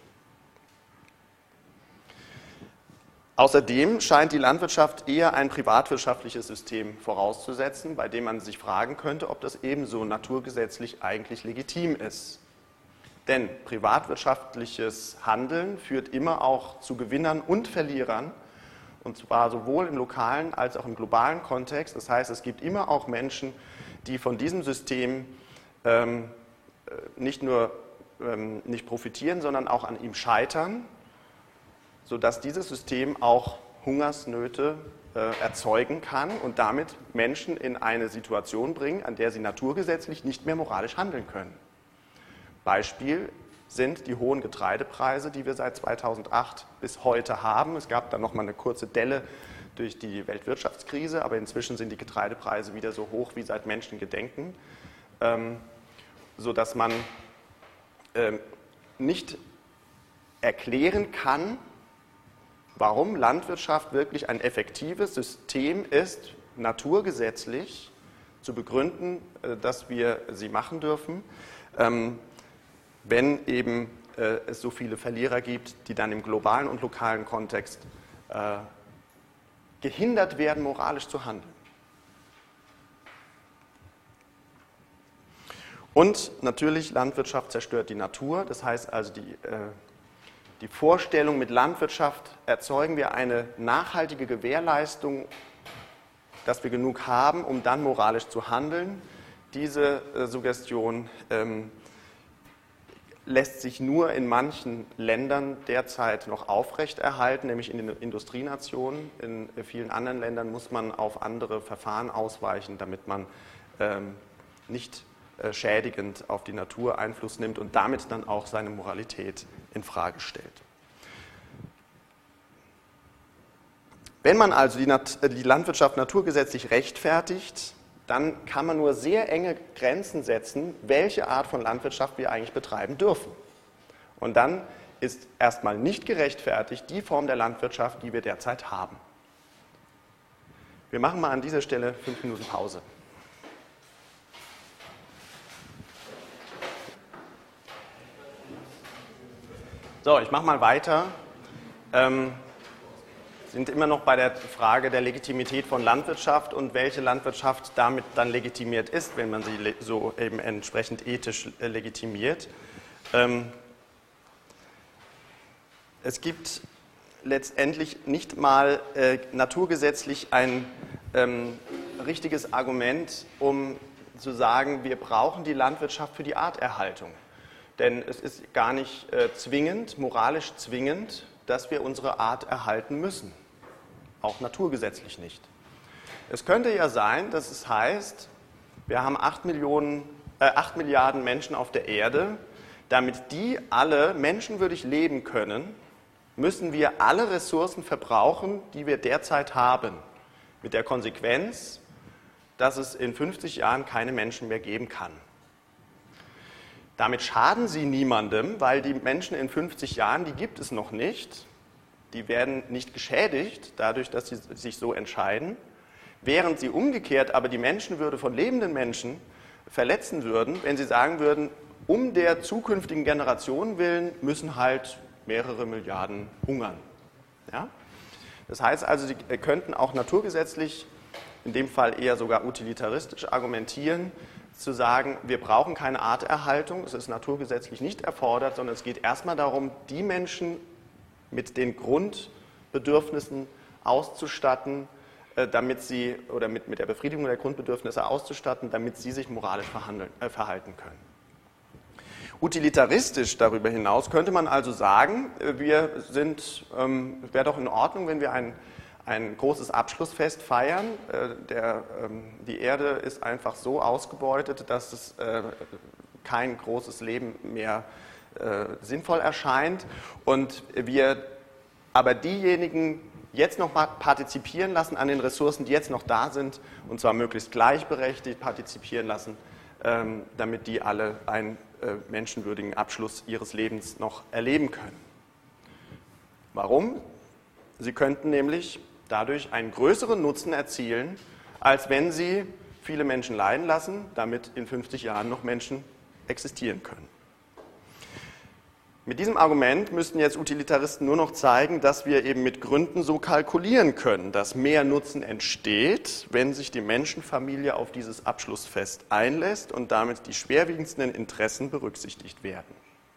Außerdem scheint die Landwirtschaft eher ein privatwirtschaftliches System vorauszusetzen, bei dem man sich fragen könnte, ob das ebenso naturgesetzlich eigentlich legitim ist. Denn privatwirtschaftliches Handeln führt immer auch zu Gewinnern und Verlierern, und zwar sowohl im lokalen als auch im globalen Kontext. Das heißt, es gibt immer auch Menschen, die von diesem System nicht nur nicht profitieren, sondern auch an ihm scheitern, sodass dieses System auch Hungersnöte erzeugen kann und damit Menschen in eine Situation bringen, an der sie naturgesetzlich nicht mehr moralisch handeln können. Beispiel sind die hohen Getreidepreise, die wir seit 2008 bis heute haben. Es gab dann noch mal eine kurze Delle durch die Weltwirtschaftskrise, aber inzwischen sind die Getreidepreise wieder so hoch wie seit Menschengedenken, sodass man nicht erklären kann, warum Landwirtschaft wirklich ein effektives System ist, naturgesetzlich zu begründen, dass wir sie machen dürfen, wenn eben es so viele Verlierer gibt, die dann im globalen und lokalen Kontext gehindert werden, moralisch zu handeln. Und natürlich, Landwirtschaft zerstört die Natur, das heißt also die Vorstellung, mit Landwirtschaft erzeugen wir eine nachhaltige Gewährleistung, dass wir genug haben, um dann moralisch zu handeln. Diese Suggestion lässt sich nur in manchen Ländern derzeit noch aufrechterhalten, nämlich in den Industrienationen. In vielen anderen Ländern muss man auf andere Verfahren ausweichen, damit man nicht schädigend auf die Natur Einfluss nimmt und damit dann auch seine Moralität in Frage stellt. Wenn man also die Landwirtschaft naturgesetzlich rechtfertigt, dann kann man nur sehr enge Grenzen setzen, welche Art von Landwirtschaft wir eigentlich betreiben dürfen. Und dann ist erstmal nicht gerechtfertigt die Form der Landwirtschaft, die wir derzeit haben. Wir machen mal an dieser Stelle 5 Minuten Pause. So, ich mache mal weiter. Sind immer noch bei der Frage der Legitimität von Landwirtschaft und welche Landwirtschaft damit dann legitimiert ist, wenn man sie so eben entsprechend ethisch legitimiert. Es gibt letztendlich nicht mal naturgesetzlich ein richtiges Argument, um zu sagen, wir brauchen die Landwirtschaft für die Arterhaltung. Denn es ist gar nicht zwingend, moralisch zwingend, dass wir unsere Art erhalten müssen. Auch naturgesetzlich nicht. Es könnte ja sein, dass es heißt, wir haben 8 Milliarden Menschen auf der Erde, damit die alle menschenwürdig leben können, müssen wir alle Ressourcen verbrauchen, die wir derzeit haben, mit der Konsequenz, dass es in 50 Jahren keine Menschen mehr geben kann. Damit schaden sie niemandem, weil die Menschen in 50 Jahren, die gibt es noch nicht, die werden nicht geschädigt dadurch, dass sie sich so entscheiden, während sie umgekehrt aber die Menschenwürde von lebenden Menschen verletzen würden, wenn sie sagen würden, um der zukünftigen Generationen willen müssen halt mehrere Milliarden hungern. Ja? Das heißt also, sie könnten auch naturgesetzlich, in dem Fall eher sogar utilitaristisch argumentieren, zu sagen, wir brauchen keine Arterhaltung, es ist naturgesetzlich nicht erfordert, sondern es geht erstmal darum, die Menschen mit den Grundbedürfnissen auszustatten, damit sie, oder mit der Befriedigung der Grundbedürfnisse auszustatten, damit sie sich moralisch verhalten können. Utilitaristisch darüber hinaus könnte man also sagen, wäre doch in Ordnung, wenn wir ein großes Abschlussfest feiern. Die Erde ist einfach so ausgebeutet, dass es kein großes Leben mehr sinnvoll erscheint und wir aber diejenigen jetzt noch mal partizipieren lassen an den Ressourcen, die jetzt noch da sind, und zwar möglichst gleichberechtigt partizipieren lassen, damit die alle einen menschenwürdigen Abschluss ihres Lebens noch erleben können. Warum? Sie könnten nämlich dadurch einen größeren Nutzen erzielen, als wenn sie viele Menschen leiden lassen, damit in 50 Jahren noch Menschen existieren können. Mit diesem Argument müssten jetzt Utilitaristen nur noch zeigen, dass wir eben mit Gründen so kalkulieren können, dass mehr Nutzen entsteht, wenn sich die Menschenfamilie auf dieses Abschlussfest einlässt und damit die schwerwiegendsten Interessen berücksichtigt werden.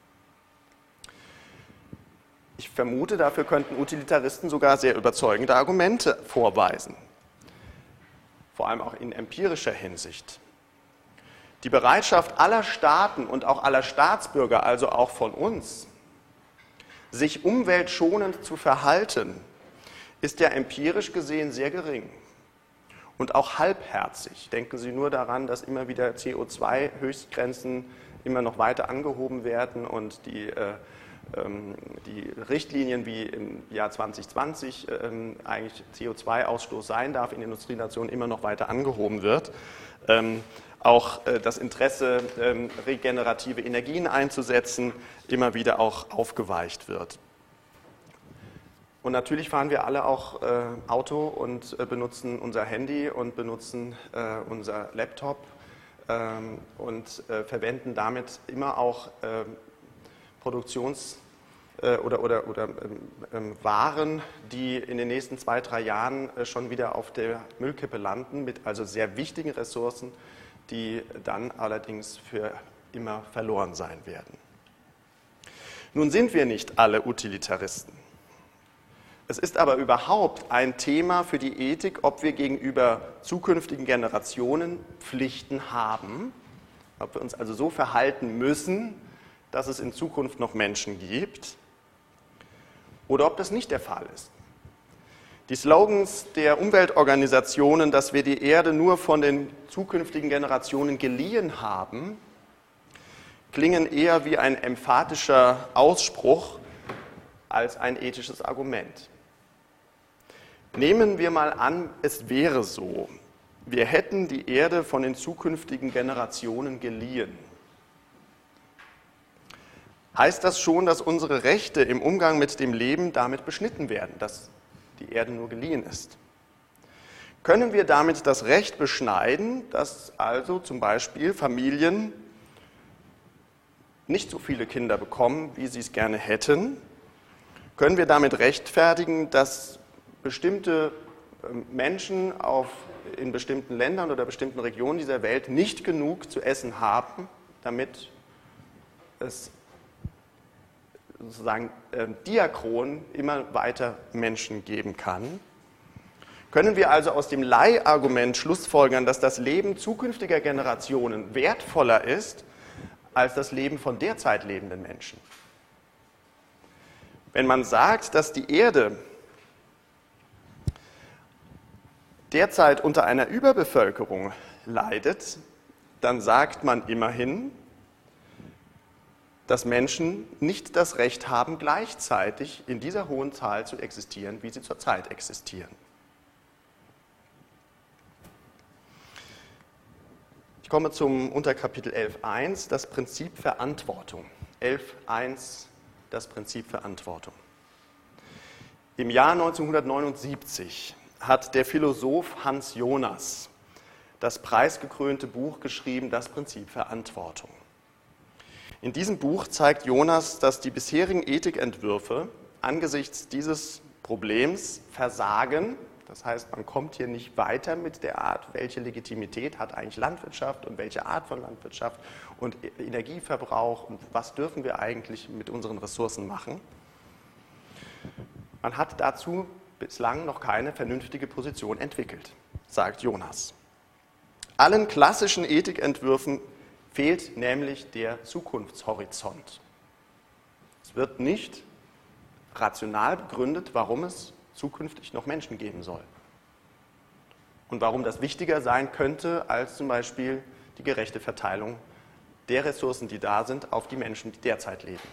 Ich vermute, dafür könnten Utilitaristen sogar sehr überzeugende Argumente vorweisen, vor allem auch in empirischer Hinsicht. Die Bereitschaft aller Staaten und auch aller Staatsbürger, also auch von uns, sich umweltschonend zu verhalten, ist ja empirisch gesehen sehr gering und auch halbherzig. Denken Sie nur daran, dass immer wieder CO2-Höchstgrenzen immer noch weiter angehoben werden und die Richtlinien wie im Jahr 2020 eigentlich CO2-Ausstoß sein darf in Industrienationen immer noch weiter angehoben wird. Auch das Interesse, regenerative Energien einzusetzen, immer wieder auch aufgeweicht wird. Und natürlich fahren wir alle auch Auto und benutzen unser Handy und benutzen unser Laptop und verwenden damit immer auch oder Waren, die in den nächsten 2-3 Jahren schon wieder auf der Müllkippe landen, mit also sehr wichtigen Ressourcen, die dann allerdings für immer verloren sein werden. Nun sind wir nicht alle Utilitaristen. Es ist aber überhaupt ein Thema für die Ethik, ob wir gegenüber zukünftigen Generationen Pflichten haben, ob wir uns also so verhalten müssen, dass es in Zukunft noch Menschen gibt, oder ob das nicht der Fall ist. Die Slogans der Umweltorganisationen, dass wir die Erde nur von den zukünftigen Generationen geliehen haben, klingen eher wie ein emphatischer Ausspruch als ein ethisches Argument. Nehmen wir mal an, es wäre so, wir hätten die Erde von den zukünftigen Generationen geliehen. Heißt das schon, dass unsere Rechte im Umgang mit dem Leben damit beschnitten werden, dass die Erde nur geliehen ist? Können wir damit das Recht beschneiden, dass also zum Beispiel Familien nicht so viele Kinder bekommen, wie sie es gerne hätten? Können wir damit rechtfertigen, dass bestimmte Menschen in bestimmten Ländern oder bestimmten Regionen dieser Welt nicht genug zu essen haben, damit es sozusagen diachron immer weiter Menschen geben kann? Können wir also aus dem Leihargument schlussfolgern, dass das Leben zukünftiger Generationen wertvoller ist als das Leben von derzeit lebenden Menschen? Wenn man sagt, dass die Erde derzeit unter einer Überbevölkerung leidet, dann sagt man immerhin, dass Menschen nicht das Recht haben, gleichzeitig in dieser hohen Zahl zu existieren, wie sie zurzeit existieren. Ich komme zum Unterkapitel 11.1, das Prinzip Verantwortung. 11.1, das Prinzip Verantwortung. Im Jahr 1979 hat der Philosoph Hans Jonas das preisgekrönte Buch geschrieben, das Prinzip Verantwortung. In diesem Buch zeigt Jonas, dass die bisherigen Ethikentwürfe angesichts dieses Problems versagen. Das heißt, man kommt hier nicht weiter mit der Art, welche Legitimität hat eigentlich Landwirtschaft und welche Art von Landwirtschaft und Energieverbrauch und was dürfen wir eigentlich mit unseren Ressourcen machen. Man hat dazu bislang noch keine vernünftige Position entwickelt, sagt Jonas. Allen klassischen Ethikentwürfen fehlt nämlich der Zukunftshorizont. Es wird nicht rational begründet, warum es zukünftig noch Menschen geben soll. Und warum das wichtiger sein könnte, als zum Beispiel die gerechte Verteilung der Ressourcen, die da sind, auf die Menschen, die derzeit leben.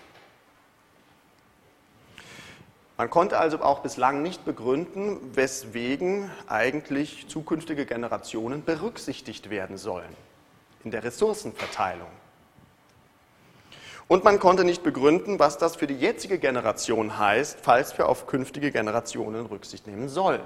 Man konnte also auch bislang nicht begründen, weswegen eigentlich zukünftige Generationen berücksichtigt werden sollen in der Ressourcenverteilung. Und man konnte nicht begründen, was das für die jetzige Generation heißt, falls wir auf künftige Generationen Rücksicht nehmen sollen.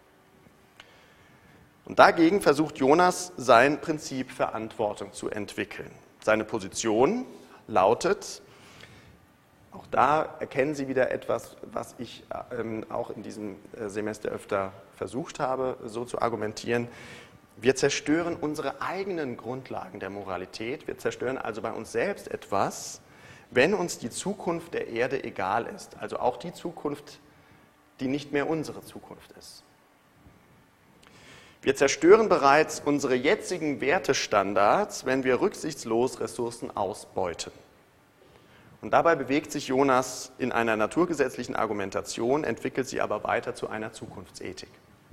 Und dagegen versucht Jonas, sein Prinzip Verantwortung zu entwickeln. Seine Position lautet, auch da erkennen Sie wieder etwas, was ich auch in diesem Semester öfter versucht habe, so zu argumentieren. Wir zerstören unsere eigenen Grundlagen der Moralität. Wir zerstören also bei uns selbst etwas, wenn uns die Zukunft der Erde egal ist. Also auch die Zukunft, die nicht mehr unsere Zukunft ist. Wir zerstören bereits unsere jetzigen Wertestandards, wenn wir rücksichtslos Ressourcen ausbeuten. Und dabei bewegt sich Jonas in einer naturgesetzlichen Argumentation, entwickelt sie aber weiter zu einer Zukunftsethik.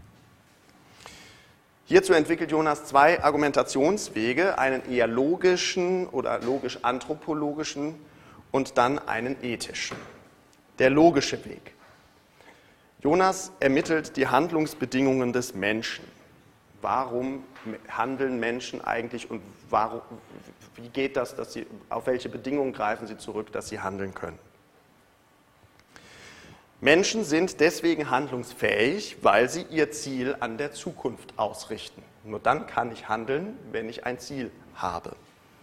Hierzu entwickelt Jonas zwei Argumentationswege, einen eher logischen oder logisch-anthropologischen und dann einen ethischen. Der logische Weg. Jonas ermittelt die Handlungsbedingungen des Menschen. Warum handeln Menschen eigentlich und wie geht das, auf welche Bedingungen greifen sie zurück, dass sie handeln können? Menschen sind deswegen handlungsfähig, weil sie ihr Ziel an der Zukunft ausrichten. Nur dann kann ich handeln, wenn ich ein Ziel habe.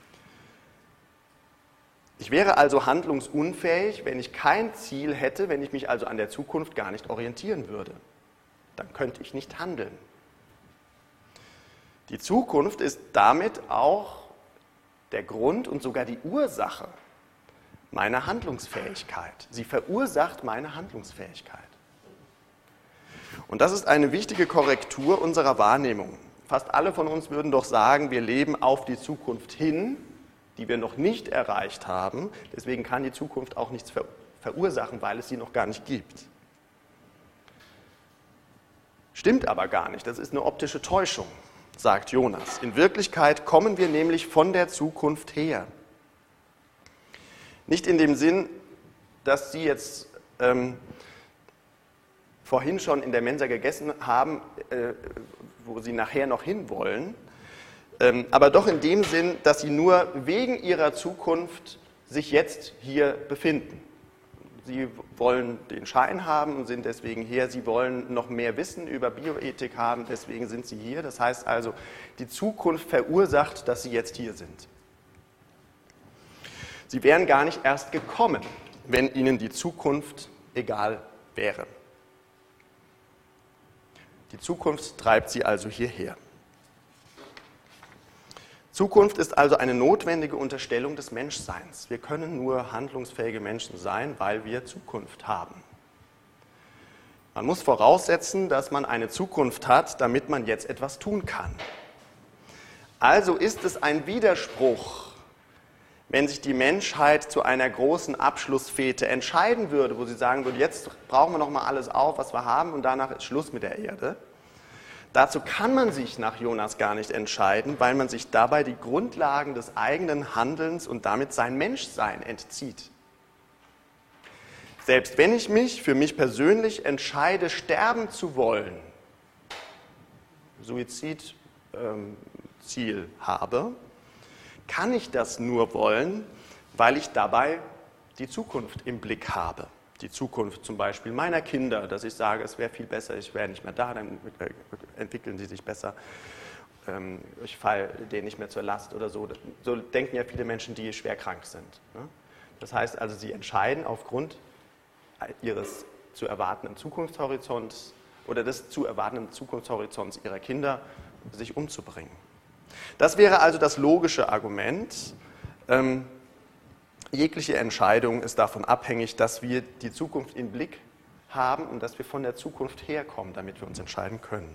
Ich wäre also handlungsunfähig, wenn ich kein Ziel hätte, wenn ich mich also an der Zukunft gar nicht orientieren würde. Dann könnte ich nicht handeln. Die Zukunft ist damit auch der Grund und sogar die Ursache meiner Handlungsfähigkeit. Sie verursacht meine Handlungsfähigkeit. Und das ist eine wichtige Korrektur unserer Wahrnehmung. Fast alle von uns würden doch sagen, wir leben auf die Zukunft hin, die wir noch nicht erreicht haben. Deswegen kann die Zukunft auch nichts verursachen, weil es sie noch gar nicht gibt. Stimmt aber gar nicht, das ist eine optische Täuschung, sagt Jonas. In Wirklichkeit kommen wir nämlich von der Zukunft her. Nicht in dem Sinn, dass Sie jetzt vorhin schon in der Mensa gegessen haben, wo Sie nachher noch hinwollen, aber doch in dem Sinn, dass Sie nur wegen Ihrer Zukunft sich jetzt hier befinden. Sie wollen den Schein haben und sind deswegen hier. Sie wollen noch mehr Wissen über Bioethik haben, deswegen sind Sie hier. Das heißt also, die Zukunft verursacht, dass Sie jetzt hier sind. Sie wären gar nicht erst gekommen, wenn Ihnen die Zukunft egal wäre. Die Zukunft treibt Sie also hierher. Zukunft ist also eine notwendige Unterstellung des Menschseins. Wir können nur handlungsfähige Menschen sein, weil wir Zukunft haben. Man muss voraussetzen, dass man eine Zukunft hat, damit man jetzt etwas tun kann. Also ist es ein Widerspruch, wenn sich die Menschheit zu einer großen Abschlussfete entscheiden würde, wo sie sagen würde, jetzt brauchen wir noch mal alles auf, was wir haben und danach ist Schluss mit der Erde. Dazu kann man sich nach Jonas gar nicht entscheiden, weil man sich dabei die Grundlagen des eigenen Handelns und damit sein Menschsein entzieht. Selbst wenn ich mich für mich persönlich entscheide, sterben zu wollen, Suizidziel habe, kann ich das nur wollen, weil ich dabei die Zukunft im Blick habe. Die Zukunft zum Beispiel meiner Kinder, dass ich sage, es wäre viel besser, ich wäre nicht mehr da, dann entwickeln sie sich besser, ich falle denen nicht mehr zur Last oder so. So denken ja viele Menschen, die schwer krank sind. Das heißt also, sie entscheiden aufgrund ihres zu erwartenden Zukunftshorizonts oder des zu erwartenden Zukunftshorizonts ihrer Kinder, sich umzubringen. Das wäre also das logische Argument. Jegliche Entscheidung ist davon abhängig, dass wir die Zukunft im Blick haben und dass wir von der Zukunft herkommen, damit wir uns entscheiden können.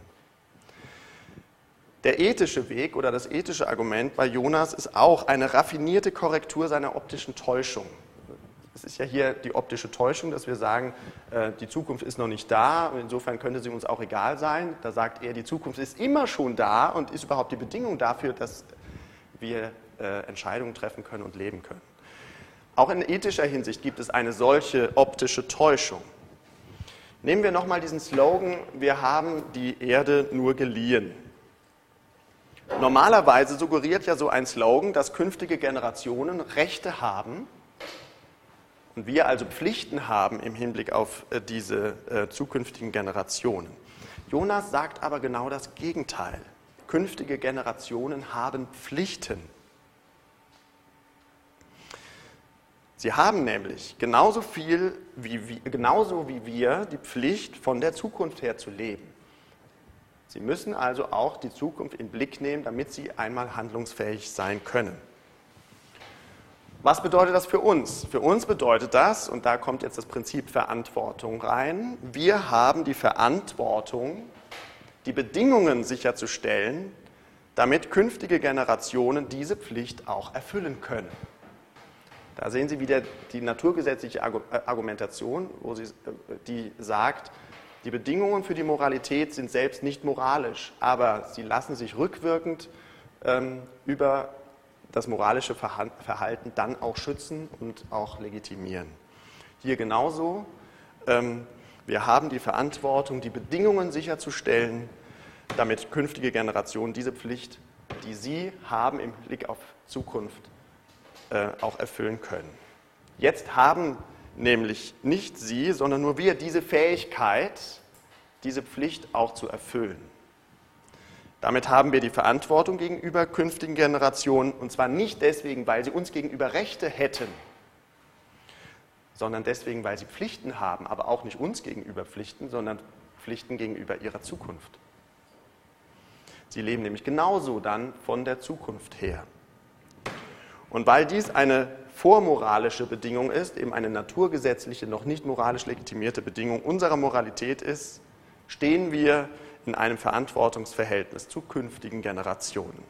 Der ethische Weg oder das ethische Argument bei Jonas ist auch eine raffinierte Korrektur seiner optischen Täuschung. Es ist ja hier die optische Täuschung, dass wir sagen, die Zukunft ist noch nicht da und insofern könnte sie uns auch egal sein. Da sagt er, die Zukunft ist immer schon da und ist überhaupt die Bedingung dafür, dass wir Entscheidungen treffen können und leben können. Auch in ethischer Hinsicht gibt es eine solche optische Täuschung. Nehmen wir nochmal diesen Slogan, wir haben die Erde nur geliehen. Normalerweise suggeriert ja so ein Slogan, dass künftige Generationen Rechte haben und wir also Pflichten haben im Hinblick auf diese zukünftigen Generationen. Jonas sagt aber genau das Gegenteil. Künftige Generationen haben Pflichten. Sie haben nämlich genauso wie wir die Pflicht, von der Zukunft her zu leben. Sie müssen also auch die Zukunft in den Blick nehmen, damit sie einmal handlungsfähig sein können. Was bedeutet das für uns? Für uns bedeutet das, und da kommt jetzt das Prinzip Verantwortung rein, wir haben die Verantwortung, die Bedingungen sicherzustellen, damit künftige Generationen diese Pflicht auch erfüllen können. Da sehen Sie wieder die naturgesetzliche Argumentation, die sagt, die Bedingungen für die Moralität sind selbst nicht moralisch, aber sie lassen sich rückwirkend über das moralische Verhalten dann auch schützen und auch legitimieren. Hier genauso, wir haben die Verantwortung, die Bedingungen sicherzustellen, damit künftige Generationen diese Pflicht, die sie haben im Blick auf Zukunft, auch erfüllen können. Jetzt haben nämlich nicht sie, sondern nur wir diese Fähigkeit, diese Pflicht auch zu erfüllen. Damit haben wir die Verantwortung gegenüber künftigen Generationen, und zwar nicht deswegen, weil sie uns gegenüber Rechte hätten, sondern deswegen, weil sie Pflichten haben, aber auch nicht uns gegenüber Pflichten, sondern Pflichten gegenüber ihrer Zukunft. Sie leben nämlich genauso dann von der Zukunft her. Und weil dies eine vormoralische Bedingung ist, eben eine naturgesetzliche, noch nicht moralisch legitimierte Bedingung unserer Moralität ist, stehen wir in einem Verantwortungsverhältnis zu künftigen Generationen.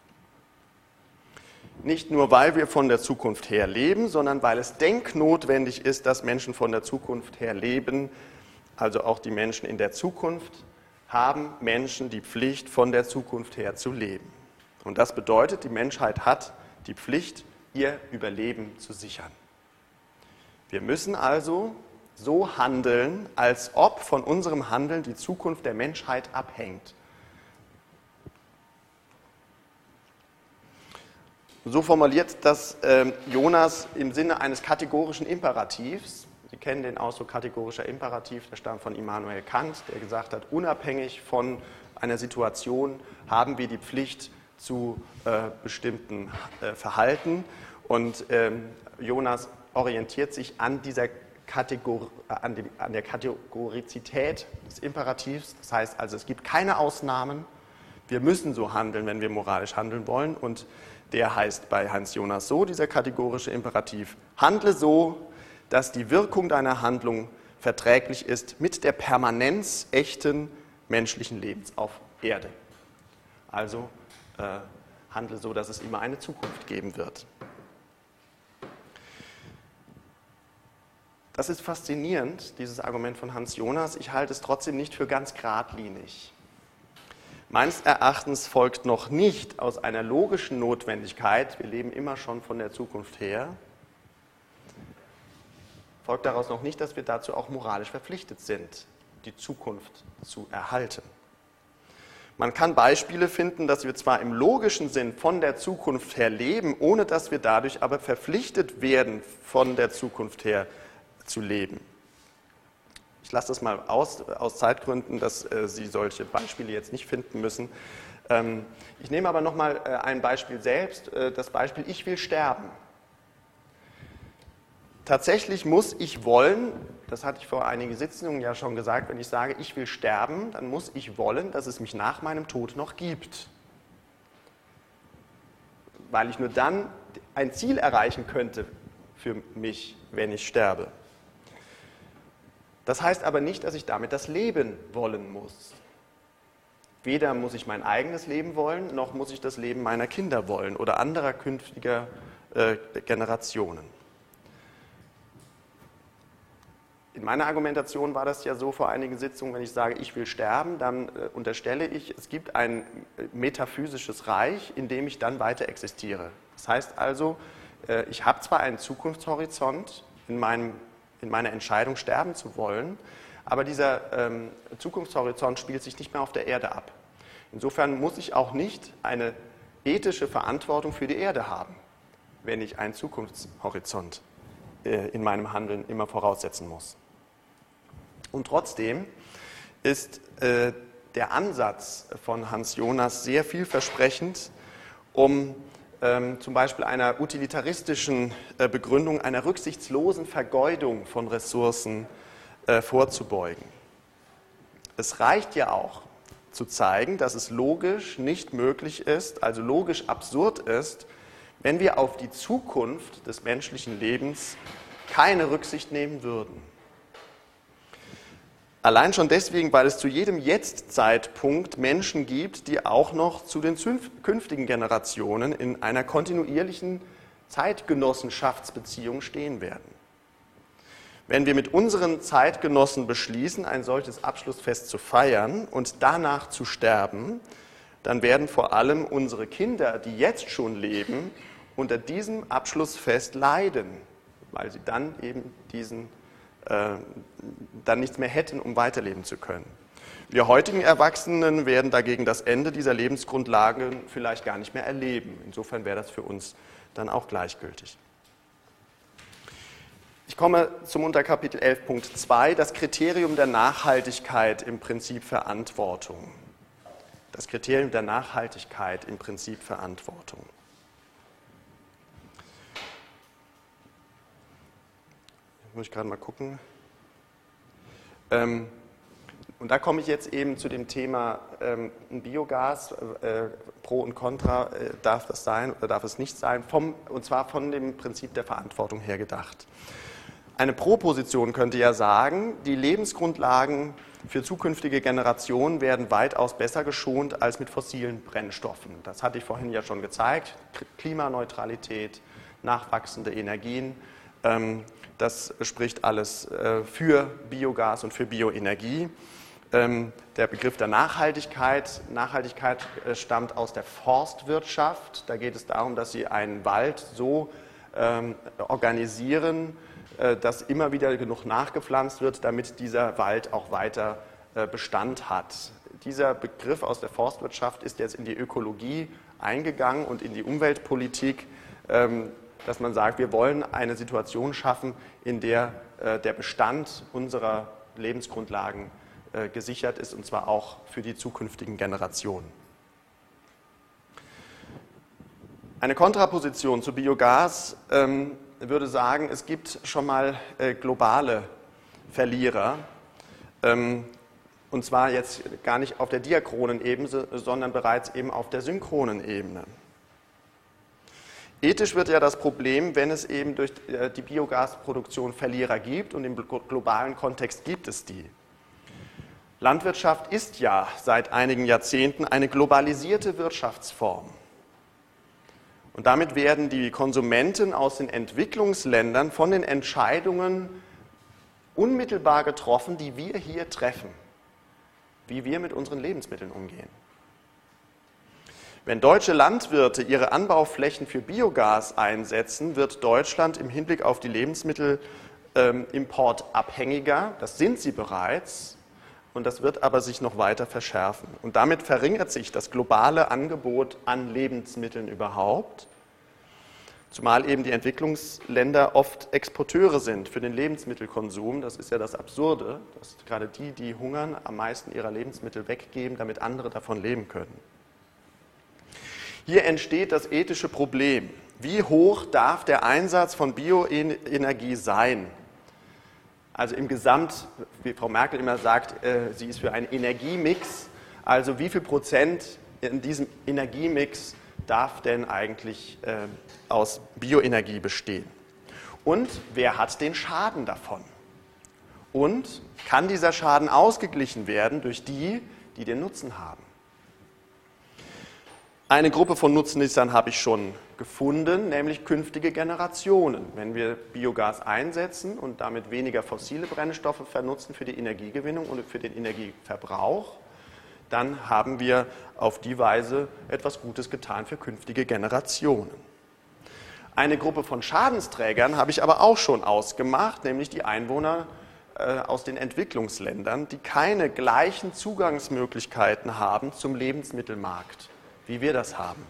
Nicht nur, weil wir von der Zukunft her leben, sondern weil es denknotwendig ist, dass Menschen von der Zukunft her leben, also auch die Menschen in der Zukunft, haben Menschen die Pflicht, von der Zukunft her zu leben. Und das bedeutet, die Menschheit hat die Pflicht, ihr Überleben zu sichern. Wir müssen also so handeln, als ob von unserem Handeln die Zukunft der Menschheit abhängt. So formuliert das Jonas im Sinne eines kategorischen Imperativs. Sie kennen den Ausdruck kategorischer Imperativ, der stammt von Immanuel Kant, der gesagt hat, unabhängig von einer Situation haben wir die Pflicht zu bestimmten Verhalten. Und Jonas orientiert sich an der Kategorizität des Imperativs. Das heißt also, es gibt keine Ausnahmen. Wir müssen so handeln, wenn wir moralisch handeln wollen. Und der heißt bei Hans Jonas so, dieser kategorische Imperativ: Handle so, dass die Wirkung deiner Handlung verträglich ist mit der Permanenz echten menschlichen Lebens auf Erde. Also handle so, dass es immer eine Zukunft geben wird. Das ist faszinierend, dieses Argument von Hans Jonas. Ich halte es trotzdem nicht für ganz geradlinig. Meines Erachtens folgt noch nicht aus einer logischen Notwendigkeit, wir leben immer schon von der Zukunft her, folgt daraus noch nicht, dass wir dazu auch moralisch verpflichtet sind, die Zukunft zu erhalten. Man kann Beispiele finden, dass wir zwar im logischen Sinn von der Zukunft her leben, ohne dass wir dadurch aber verpflichtet werden, von der Zukunft her zu leben. Ich lasse das mal aus Zeitgründen, dass Sie solche Beispiele jetzt nicht finden müssen. Ich nehme aber nochmal ein Beispiel selbst, das Beispiel Ich will sterben. Tatsächlich muss ich wollen, das hatte ich vor einigen Sitzungen ja schon gesagt, wenn ich sage, ich will sterben, dann muss ich wollen, dass es mich nach meinem Tod noch gibt. Weil ich nur dann ein Ziel erreichen könnte für mich, wenn ich sterbe. Das heißt aber nicht, dass ich damit das Leben wollen muss. Weder muss ich mein eigenes Leben wollen, noch muss ich das Leben meiner Kinder wollen oder anderer künftiger Generationen. In meiner Argumentation war das ja so vor einigen Sitzungen, wenn ich sage, ich will sterben, dann unterstelle ich, es gibt ein metaphysisches Reich, in dem ich dann weiter existiere. Das heißt also, ich habe zwar einen Zukunftshorizont in meiner Entscheidung, sterben zu wollen, aber dieser Zukunftshorizont spielt sich nicht mehr auf der Erde ab. Insofern muss ich auch nicht eine ethische Verantwortung für die Erde haben, wenn ich einen Zukunftshorizont in meinem Handeln immer voraussetzen muss. Und trotzdem ist der Ansatz von Hans Jonas sehr vielversprechend, um zum Beispiel einer utilitaristischen Begründung, einer rücksichtslosen Vergeudung von Ressourcen vorzubeugen. Es reicht ja auch zu zeigen, dass es logisch nicht möglich ist, also logisch absurd ist, wenn wir auf die Zukunft des menschlichen Lebens keine Rücksicht nehmen würden. Allein schon deswegen, weil es zu jedem Jetzt-Zeitpunkt Menschen gibt, die auch noch zu den künftigen Generationen in einer kontinuierlichen Zeitgenossenschaftsbeziehung stehen werden. Wenn wir mit unseren Zeitgenossen beschließen, ein solches Abschlussfest zu feiern und danach zu sterben, dann werden vor allem unsere Kinder, die jetzt schon leben, unter diesem Abschlussfest leiden, weil sie dann eben dann nichts mehr hätten, um weiterleben zu können. Wir heutigen Erwachsenen werden dagegen das Ende dieser Lebensgrundlagen vielleicht gar nicht mehr erleben. Insofern wäre das für uns dann auch gleichgültig. Ich komme zum Unterkapitel 11.2, das Kriterium der Nachhaltigkeit im Prinzip Verantwortung. Das Kriterium der Nachhaltigkeit im Prinzip Verantwortung. Muss ich gerade mal gucken. Und da komme ich jetzt eben zu dem Thema Biogas, Pro und Contra, darf das sein oder darf es nicht sein, und zwar von dem Prinzip der Verantwortung her gedacht. Eine Pro-Position könnte ja sagen, die Lebensgrundlagen für zukünftige Generationen werden weitaus besser geschont als mit fossilen Brennstoffen. Das hatte ich vorhin ja schon gezeigt. Klimaneutralität, nachwachsende Energien. Das spricht alles für Biogas und für Bioenergie. Der Begriff der Nachhaltigkeit stammt aus der Forstwirtschaft. Da geht es darum, dass Sie einen Wald so organisieren, dass immer wieder genug nachgepflanzt wird, damit dieser Wald auch weiter Bestand hat. Dieser Begriff aus der Forstwirtschaft ist jetzt in die Ökologie eingegangen und in die Umweltpolitik, dass man sagt, wir wollen eine Situation schaffen, in der der Bestand unserer Lebensgrundlagen gesichert ist, und zwar auch für die zukünftigen Generationen. Eine Kontraposition zu Biogas würde sagen, es gibt schon mal globale Verlierer, und zwar jetzt gar nicht auf der diachronen Ebene, sondern bereits eben auf der synchronen Ebene. Ethisch wird ja das Problem, wenn es eben durch die Biogasproduktion Verlierer gibt, und im globalen Kontext gibt es die. Landwirtschaft ist ja seit einigen Jahrzehnten eine globalisierte Wirtschaftsform. Und damit werden die Konsumenten aus den Entwicklungsländern von den Entscheidungen unmittelbar getroffen, die wir hier treffen, wie wir mit unseren Lebensmitteln umgehen. Wenn deutsche Landwirte ihre Anbauflächen für Biogas einsetzen, wird Deutschland im Hinblick auf die Lebensmittelimport abhängiger. Das sind sie bereits. Und das wird aber sich noch weiter verschärfen. Und damit verringert sich das globale Angebot an Lebensmitteln überhaupt, zumal eben die Entwicklungsländer oft Exporteure sind für den Lebensmittelkonsum. Das ist ja das Absurde, dass gerade die, die hungern, am meisten ihrer Lebensmittel weggeben, damit andere davon leben können. Hier entsteht das ethische Problem. Wie hoch darf der Einsatz von Bioenergie sein? Also im Gesamt, wie Frau Merkel immer sagt, sie ist für einen Energiemix. Also wie viel Prozent in diesem Energiemix darf denn eigentlich aus Bioenergie bestehen? Und wer hat den Schaden davon? Und kann dieser Schaden ausgeglichen werden durch die, die den Nutzen haben? Eine Gruppe von Nutznießern habe ich schon gefunden, nämlich künftige Generationen. Wenn wir Biogas einsetzen und damit weniger fossile Brennstoffe vernutzen für die Energiegewinnung und für den Energieverbrauch, dann haben wir auf die Weise etwas Gutes getan für künftige Generationen. Eine Gruppe von Schadensträgern habe ich aber auch schon ausgemacht, nämlich die Einwohner aus den Entwicklungsländern, die keine gleichen Zugangsmöglichkeiten haben zum Lebensmittelmarkt, wie wir das haben.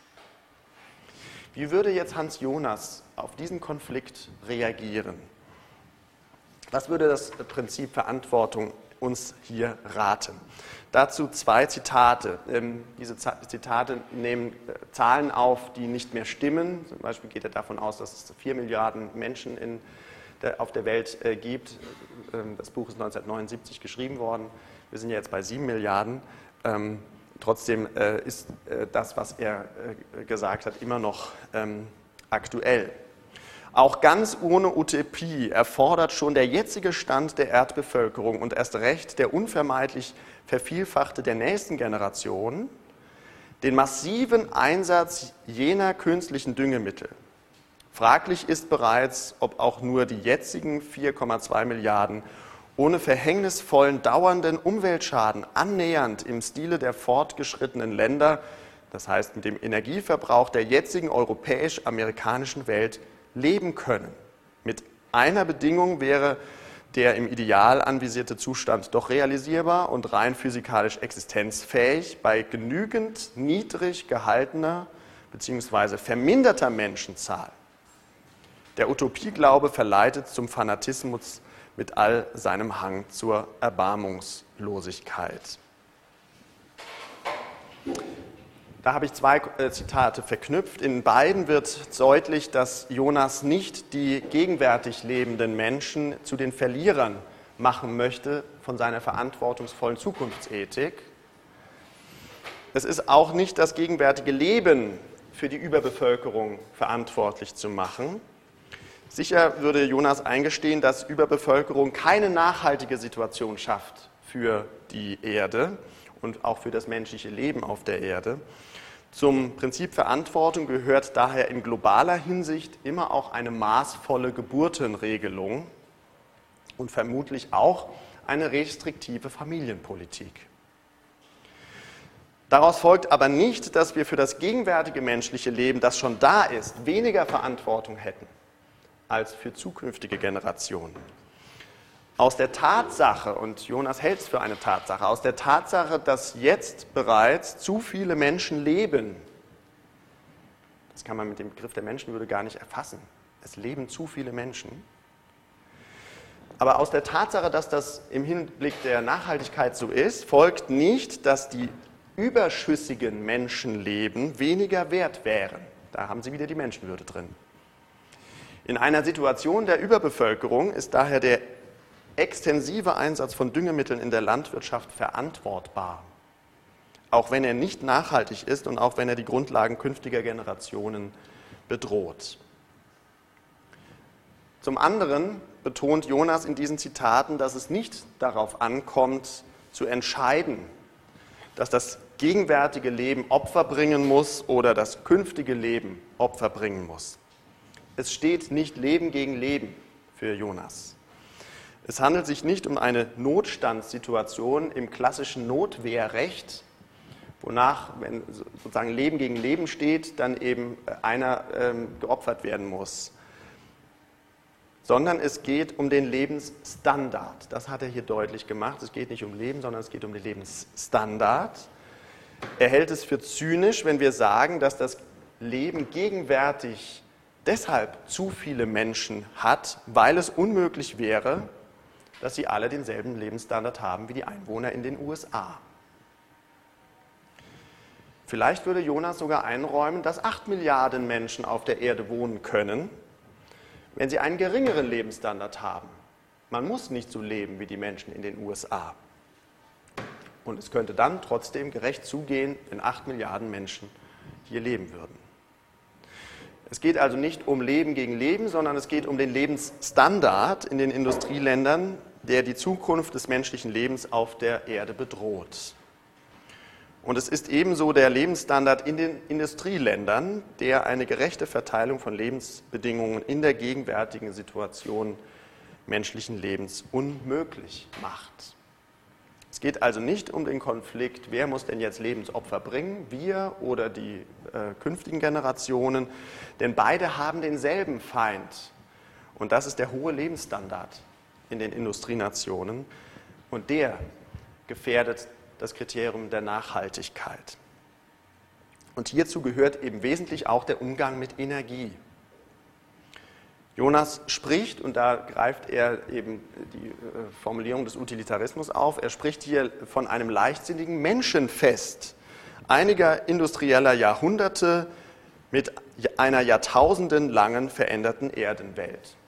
Wie würde jetzt Hans Jonas auf diesen Konflikt reagieren? Was würde das Prinzip Verantwortung uns hier raten? Dazu 2 Zitate. Diese Zitate nehmen Zahlen auf, die nicht mehr stimmen. Zum Beispiel geht er davon aus, dass es 4 Milliarden Menschen auf der Welt gibt. Das Buch ist 1979 geschrieben worden. Wir sind ja jetzt bei 7 Milliarden. Trotzdem ist das, was er gesagt hat, immer noch aktuell. Auch ganz ohne Utopie erfordert schon der jetzige Stand der Erdbevölkerung und erst recht der unvermeidlich vervielfachte der nächsten Generation den massiven Einsatz jener künstlichen Düngemittel. Fraglich ist bereits, ob auch nur die jetzigen 4,2 Milliarden ohne verhängnisvollen, dauernden Umweltschaden annähernd im Stile der fortgeschrittenen Länder, das heißt mit dem Energieverbrauch der jetzigen europäisch-amerikanischen Welt, leben können. Mit einer Bedingung wäre der im Ideal anvisierte Zustand doch realisierbar und rein physikalisch existenzfähig bei genügend niedrig gehaltener bzw. verminderter Menschenzahl. Der Utopieglaube verleitet zum Fanatismus mit all seinem Hang zur Erbarmungslosigkeit. Da habe ich 2 Zitate verknüpft. In beiden wird deutlich, dass Jonas nicht die gegenwärtig lebenden Menschen zu den Verlierern machen möchte von seiner verantwortungsvollen Zukunftsethik. Es ist auch nicht das gegenwärtige Leben für die Überbevölkerung verantwortlich zu machen. Sicher würde Jonas eingestehen, dass Überbevölkerung keine nachhaltige Situation schafft für die Erde und auch für das menschliche Leben auf der Erde. Zum Prinzip Verantwortung gehört daher in globaler Hinsicht immer auch eine maßvolle Geburtenregelung und vermutlich auch eine restriktive Familienpolitik. Daraus folgt aber nicht, dass wir für das gegenwärtige menschliche Leben, das schon da ist, weniger Verantwortung hätten als für zukünftige Generationen. Aus der Tatsache, und Jonas hält es für eine Tatsache, aus der Tatsache, dass jetzt bereits zu viele Menschen leben, das kann man mit dem Begriff der Menschenwürde gar nicht erfassen, es leben zu viele Menschen, aber aus der Tatsache, dass das im Hinblick der Nachhaltigkeit so ist, folgt nicht, dass die überschüssigen Menschenleben weniger wert wären. Da haben Sie wieder die Menschenwürde drin. In einer Situation der Überbevölkerung ist daher der extensive Einsatz von Düngemitteln in der Landwirtschaft verantwortbar, auch wenn er nicht nachhaltig ist und auch wenn er die Grundlagen künftiger Generationen bedroht. Zum anderen betont Jonas in diesen Zitaten, dass es nicht darauf ankommt, zu entscheiden, dass das gegenwärtige Leben Opfer bringen muss oder das künftige Leben Opfer bringen muss. Es steht nicht Leben gegen Leben für Jonas. Es handelt sich nicht um eine Notstandssituation im klassischen Notwehrrecht, wonach, wenn sozusagen Leben gegen Leben steht, dann eben einer geopfert werden muss. Sondern es geht um den Lebensstandard. Das hat er hier deutlich gemacht. Es geht nicht um Leben, sondern es geht um den Lebensstandard. Er hält es für zynisch, wenn wir sagen, dass das Leben gegenwärtig deshalb zu viele Menschen hat, weil es unmöglich wäre, dass sie alle denselben Lebensstandard haben wie die Einwohner in den USA. Vielleicht würde Jonas sogar einräumen, dass 8 Milliarden Menschen auf der Erde wohnen können, wenn sie einen geringeren Lebensstandard haben. Man muss nicht so leben wie die Menschen in den USA. Und es könnte dann trotzdem gerecht zugehen, wenn 8 Milliarden Menschen hier leben würden. Es geht also nicht um Leben gegen Leben, sondern es geht um den Lebensstandard in den Industrieländern, der die Zukunft des menschlichen Lebens auf der Erde bedroht. Und es ist ebenso der Lebensstandard in den Industrieländern, der eine gerechte Verteilung von Lebensbedingungen in der gegenwärtigen Situation menschlichen Lebens unmöglich macht. Es geht also nicht um den Konflikt, wer muss denn jetzt Lebensopfer bringen, wir oder die künftigen Generationen, denn beide haben denselben Feind. Und das ist der hohe Lebensstandard in den Industrienationen. Und der gefährdet das Kriterium der Nachhaltigkeit. Und hierzu gehört eben wesentlich auch der Umgang mit Energie. Jonas spricht, und da greift er eben die Formulierung des Utilitarismus auf, er spricht hier von einem leichtsinnigen Menschenfest einiger industrieller Jahrhunderte mit einer jahrtausendenlangen veränderten Erdenwelt.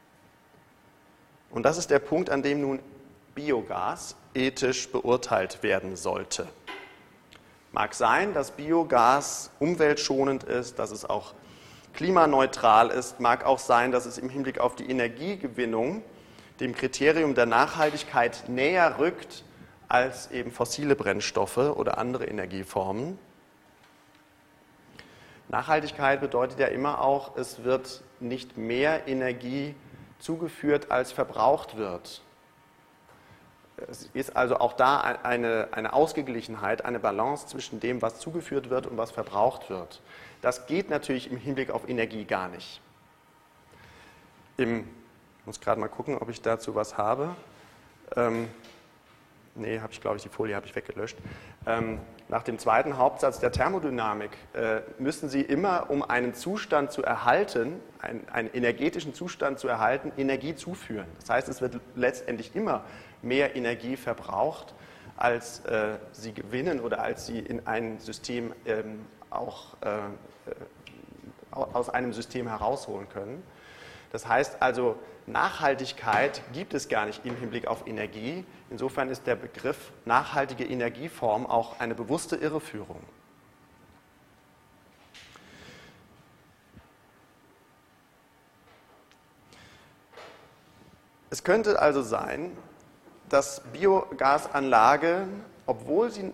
Und das ist der Punkt, an dem nun Biogas ethisch beurteilt werden sollte. Mag sein, dass Biogas umweltschonend ist, dass es auch klimaneutral ist, mag auch sein, dass es im Hinblick auf die Energiegewinnung dem Kriterium der Nachhaltigkeit näher rückt als eben fossile Brennstoffe oder andere Energieformen. Nachhaltigkeit bedeutet ja immer auch, es wird nicht mehr Energie zugeführt, als verbraucht wird. Es ist also auch da eine Ausgeglichenheit, eine Balance zwischen dem, was zugeführt wird und was verbraucht wird. Das geht natürlich im Hinblick auf Energie gar nicht. Ich muss gerade mal gucken, ob ich dazu was habe. Nee, habe ich, glaube ich, die Folie habe ich weggelöscht. Nach dem zweiten Hauptsatz der Thermodynamik müssen Sie immer, um einen Zustand zu erhalten, einen energetischen Zustand zu erhalten, Energie zuführen. Das heißt, es wird letztendlich immer mehr Energie verbraucht, als Sie gewinnen oder als Sie in ein System aus einem System herausholen können. Das heißt also, Nachhaltigkeit gibt es gar nicht im Hinblick auf Energie. Insofern ist der Begriff nachhaltige Energieform auch eine bewusste Irreführung. Es könnte also sein, dass Biogasanlagen, obwohl sie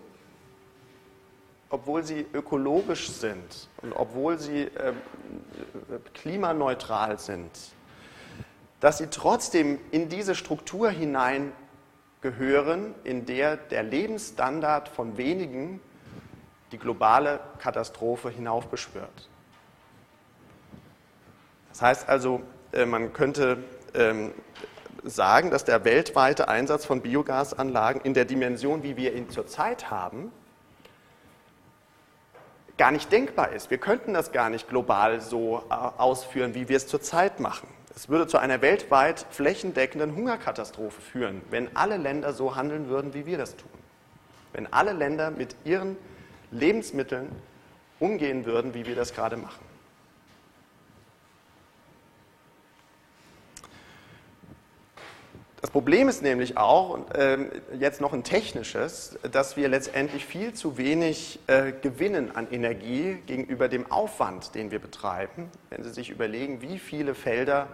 ökologisch sind und obwohl sie klimaneutral sind, dass sie trotzdem in diese Struktur hineingehören, in der der Lebensstandard von wenigen die globale Katastrophe hinaufbeschwört. Das heißt also, man könnte sagen, dass der weltweite Einsatz von Biogasanlagen in der Dimension, wie wir ihn zurzeit haben, gar nicht denkbar ist. Wir könnten das gar nicht global so ausführen, wie wir es zurzeit machen. Es würde zu einer weltweit flächendeckenden Hungerkatastrophe führen, wenn alle Länder so handeln würden, wie wir das tun. Wenn alle Länder mit ihren Lebensmitteln umgehen würden, wie wir das gerade machen. Das Problem ist nämlich auch, und jetzt noch ein technisches, dass wir letztendlich viel zu wenig gewinnen an Energie gegenüber dem Aufwand, den wir betreiben. Wenn Sie sich überlegen, wie viele Felder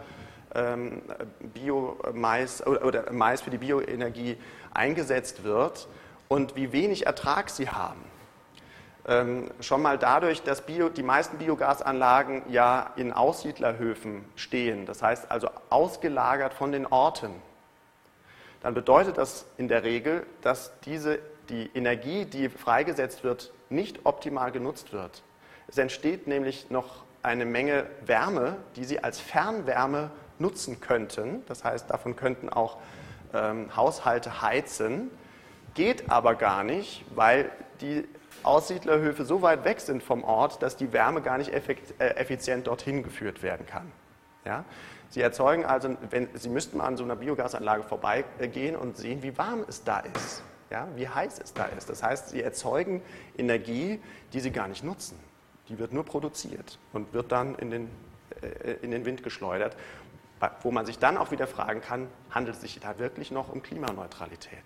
Mais oder Mais für die Bioenergie eingesetzt wird und wie wenig Ertrag sie haben. Schon mal dadurch, dass die meisten Biogasanlagen ja in Aussiedlerhöfen stehen, das heißt also ausgelagert von den Orten. Dann bedeutet das in der Regel, dass die die Energie, die freigesetzt wird, nicht optimal genutzt wird. Es entsteht nämlich noch eine Menge Wärme, die Sie als Fernwärme nutzen könnten. Das heißt, davon könnten auch Haushalte heizen. Geht aber gar nicht, weil die Aussiedlerhöfe so weit weg sind vom Ort, dass die Wärme gar nicht effizient dorthin geführt werden kann. Ja? Sie erzeugen also, Sie müssten mal an so einer Biogasanlage vorbeigehen und sehen, wie warm es da ist, ja? Wie heiß es da ist. Das heißt, Sie erzeugen Energie, die Sie gar nicht nutzen. Die wird nur produziert und wird dann in den Wind geschleudert, wo man sich dann auch wieder fragen kann, handelt es sich da wirklich noch um Klimaneutralität?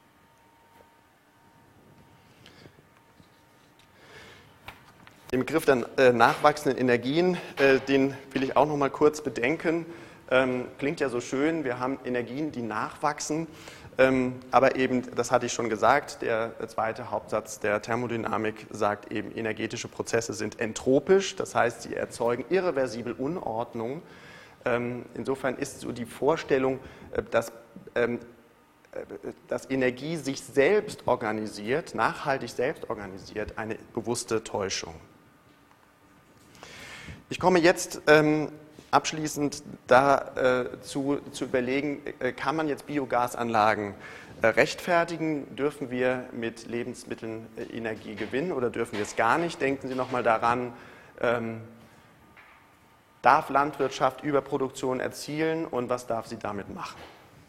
Den Begriff der nachwachsenden Energien, den will ich auch noch mal kurz bedenken. Klingt ja so schön, wir haben Energien, die nachwachsen, aber eben, das hatte ich schon gesagt, der zweite Hauptsatz der Thermodynamik sagt eben, energetische Prozesse sind entropisch, das heißt, sie erzeugen irreversibel Unordnung. Insofern ist so die Vorstellung, dass Energie sich selbst organisiert, nachhaltig selbst organisiert, eine bewusste Täuschung. Ich komme jetzt abschließend dazu zu überlegen, kann man jetzt Biogasanlagen rechtfertigen? Dürfen wir mit Lebensmitteln Energie gewinnen oder dürfen wir es gar nicht? Denken Sie nochmal daran, darf Landwirtschaft Überproduktion erzielen und was darf sie damit machen?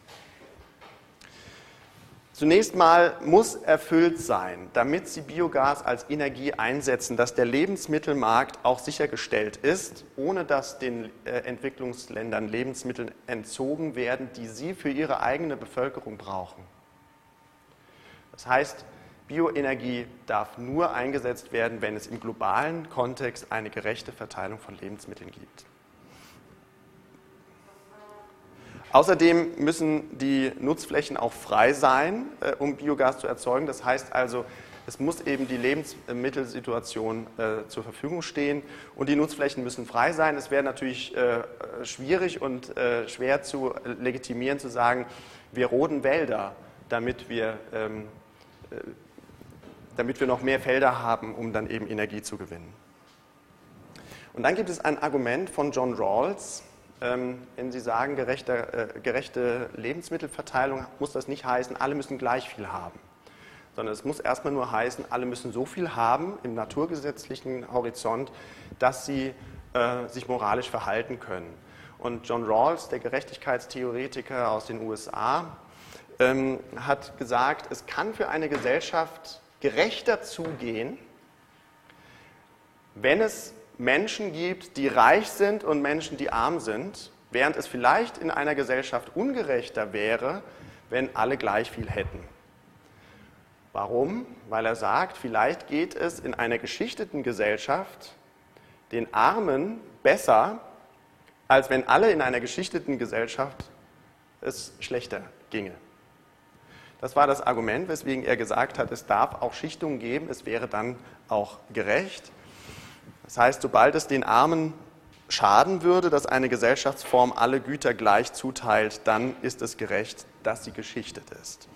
Zunächst mal muss erfüllt sein, damit Sie Biogas als Energie einsetzen, dass der Lebensmittelmarkt auch sichergestellt ist, ohne dass den Entwicklungsländern Lebensmittel entzogen werden, die sie für ihre eigene Bevölkerung brauchen. Das heißt, Bioenergie darf nur eingesetzt werden, wenn es im globalen Kontext eine gerechte Verteilung von Lebensmitteln gibt. Außerdem müssen die Nutzflächen auch frei sein, um Biogas zu erzeugen. Das heißt also, es muss eben die Lebensmittelsituation zur Verfügung stehen und die Nutzflächen müssen frei sein. Es wäre natürlich schwierig und schwer zu legitimieren, zu sagen, wir roden Wälder, damit wir noch mehr Felder haben, um dann eben Energie zu gewinnen. Und dann gibt es ein Argument von John Rawls. Wenn Sie sagen, gerechte Lebensmittelverteilung, muss das nicht heißen, alle müssen gleich viel haben, sondern es muss erstmal nur heißen, alle müssen so viel haben im naturgesetzlichen Horizont, dass sie sich moralisch verhalten können. Und John Rawls, der Gerechtigkeitstheoretiker aus den USA, hat gesagt, es kann für eine Gesellschaft gerechter zugehen, wenn es Menschen gibt, die reich sind und Menschen, die arm sind, während es vielleicht in einer Gesellschaft ungerechter wäre, wenn alle gleich viel hätten. Warum? Weil er sagt, vielleicht geht es in einer geschichteten Gesellschaft den Armen besser, als wenn alle in einer geschichteten Gesellschaft es schlechter ginge. Das war das Argument, weswegen er gesagt hat, es darf auch Schichtungen geben, es wäre dann auch gerecht. Das heißt, sobald es den Armen schaden würde, dass eine Gesellschaftsform alle Güter gleich zuteilt, dann ist es gerecht, dass sie geschichtet ist.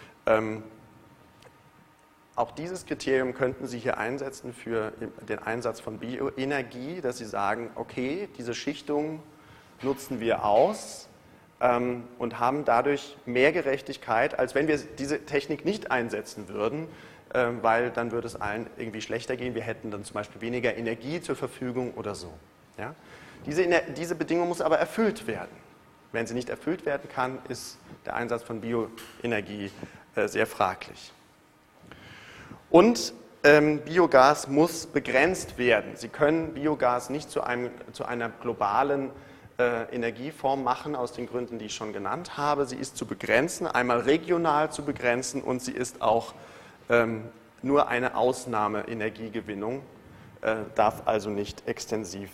Auch dieses Kriterium könnten Sie hier einsetzen für den Einsatz von Bioenergie, dass Sie sagen, okay, diese Schichtung nutzen wir aus und haben dadurch mehr Gerechtigkeit, als wenn wir diese Technik nicht einsetzen würden, weil dann würde es allen irgendwie schlechter gehen. Wir hätten dann zum Beispiel weniger Energie zur Verfügung oder so. Ja? Diese Bedingung muss aber erfüllt werden. Wenn sie nicht erfüllt werden kann, ist der Einsatz von Bioenergie sehr fraglich. Und Biogas muss begrenzt werden. Sie können Biogas nicht zu einer globalen Energieform machen, aus den Gründen, die ich schon genannt habe. Sie ist zu begrenzen, einmal regional zu begrenzen und sie ist auch nur eine Ausnahme-Energiegewinnung, darf also nicht extensiv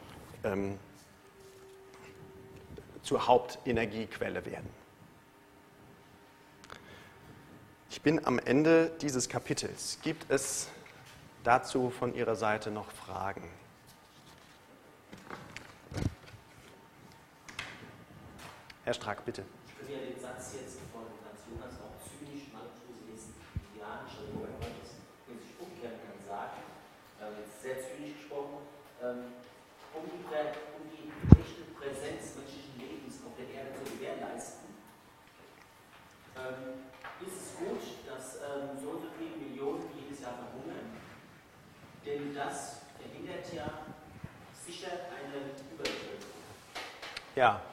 zur Hauptenergiequelle werden. Ich bin am Ende dieses Kapitels. Gibt es dazu von Ihrer Seite noch Fragen? Herr Strack, bitte. Ich würde ja den Satz jetzt von Hans Jonas auch zynisch mal so lesen. Wir kantianische, wo man das sich umkehren kann, sagen, jetzt sehr zynisch gesprochen, um die echte Präsenz menschlichen Lebens auf der Erde zu gewährleisten, ist es gut, dass so und so viele Millionen jedes Jahr verhungern, denn das verhindert ja sicher eine Überbevölkerung. Ja,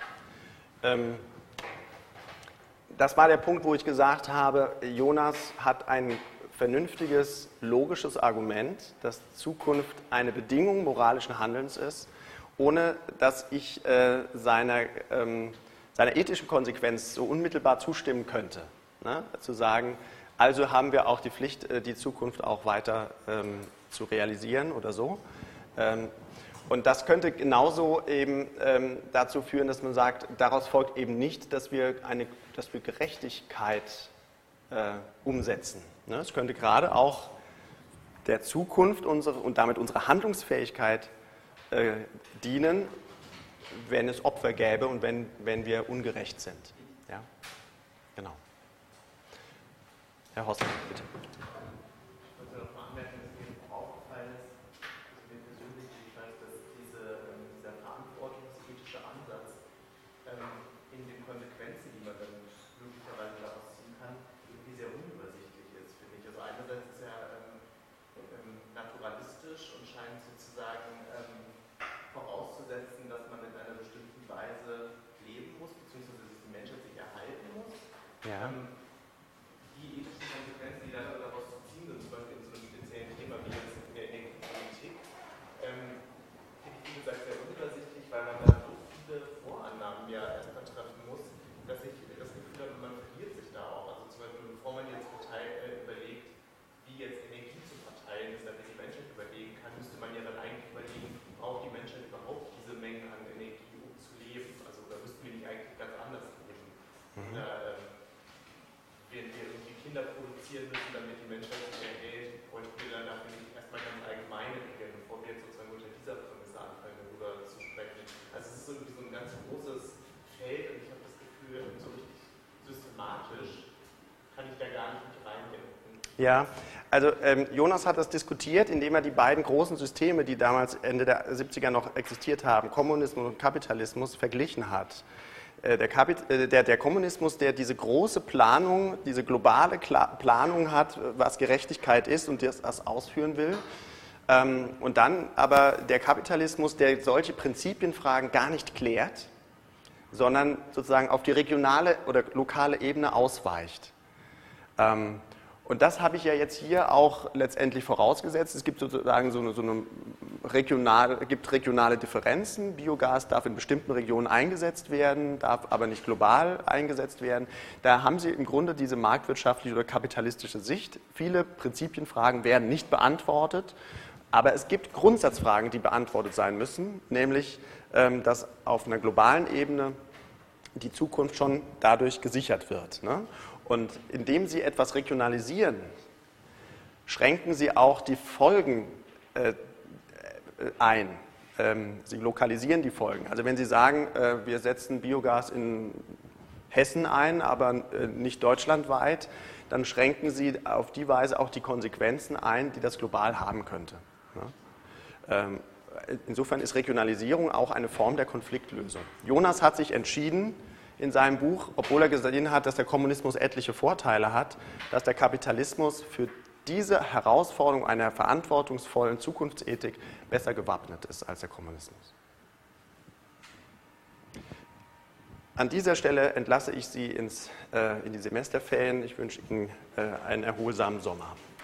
das war der Punkt, wo ich gesagt habe, Jonas hat ein vernünftiges, logisches Argument, dass Zukunft eine Bedingung moralischen Handelns ist, ohne dass ich seiner ethischen Konsequenz so unmittelbar zustimmen könnte. Ne? Zu sagen, also haben wir auch die Pflicht, die Zukunft auch weiter zu realisieren oder so. Und das könnte genauso eben dazu führen, dass man sagt, daraus folgt eben nicht, dass wir Gerechtigkeit umsetzen. Ne? Es könnte gerade auch der Zukunft und damit unserer Handlungsfähigkeit dienen, wenn es Opfer gäbe und wenn wir ungerecht sind. Ja? Genau. Herr Hossmann, bitte. Ich wollte noch mal anmerken, dass mir aufgefallen ist, mir persönlich, ich weiß, dass dieser verantwortungsethische Ansatz in den Konsequenzen, die man dann möglicherweise daraus ziehen kann, irgendwie sehr unübersichtlich ist, finde ich. Also einerseits ist er naturalistisch und scheint sozusagen vorauszusetzen, dass man in einer bestimmten Weise leben muss, beziehungsweise dass die Menschheit sich erhalten muss. Ja. Die ethischen Konsequenzen, die daraus zu ziehen sind, zum Beispiel in so einem speziellen Thema wie jetzt in der Energiepolitik, finde ich, wie gesagt, sehr unübersichtlich, weil man da so viele Vorannahmen ja erstmal treffen muss, dass ich das Gefühl habe, man verliert sich da auch. Also zum Beispiel, bevor man jetzt überlegt, wie jetzt Energie zu verteilen ist, damit die Menschheit überlegen kann, müsste man ja dann eigentlich überlegen, braucht die Menschheit überhaupt diese Mengen an Energie, um zu leben? Also da müssten wir nicht eigentlich ganz anders leben. Oder wenn wir irgendwie Kinder produzieren müssen, damit die Menschheit sich erhält, bräuchten wir dann dafür nicht erstmal ganz allgemeine Regeln, bevor wir jetzt sozusagen unter dieser Prämisse anfangen, darüber zu sprechen. Also es ist irgendwie so ein ganz großes Feld und ich habe das Gefühl, so richtig systematisch kann ich da gar nicht reingehen. Ja, also Jonas hat das diskutiert, indem er die beiden großen Systeme, die damals Ende der 70er noch existiert haben, Kommunismus und Kapitalismus, verglichen hat. Der Kommunismus, der diese große Planung, diese globale Planung hat, was Gerechtigkeit ist und das ausführen will. Und dann aber der Kapitalismus, der solche Prinzipienfragen gar nicht klärt, sondern sozusagen auf die regionale oder lokale Ebene ausweicht. Und das habe ich ja jetzt hier auch letztendlich vorausgesetzt. Es gibt sozusagen regionale Differenzen. Biogas darf in bestimmten Regionen eingesetzt werden, darf aber nicht global eingesetzt werden. Da haben Sie im Grunde diese marktwirtschaftliche oder kapitalistische Sicht. Viele Prinzipienfragen werden nicht beantwortet, aber es gibt Grundsatzfragen, die beantwortet sein müssen, nämlich, dass auf einer globalen Ebene die Zukunft schon dadurch gesichert wird. Ne? Und indem Sie etwas regionalisieren, schränken Sie auch die Folgen ein. Sie lokalisieren die Folgen. Also wenn Sie sagen, wir setzen Biogas in Hessen ein, aber nicht deutschlandweit, dann schränken Sie auf die Weise auch die Konsequenzen ein, die das global haben könnte. Insofern ist Regionalisierung auch eine Form der Konfliktlösung. Jonas hat sich entschieden, in seinem Buch, obwohl er gesehen hat, dass der Kommunismus etliche Vorteile hat, dass der Kapitalismus für diese Herausforderung einer verantwortungsvollen Zukunftsethik besser gewappnet ist als der Kommunismus. An dieser Stelle entlasse ich Sie in die Semesterferien. Ich wünsche Ihnen einen erholsamen Sommer.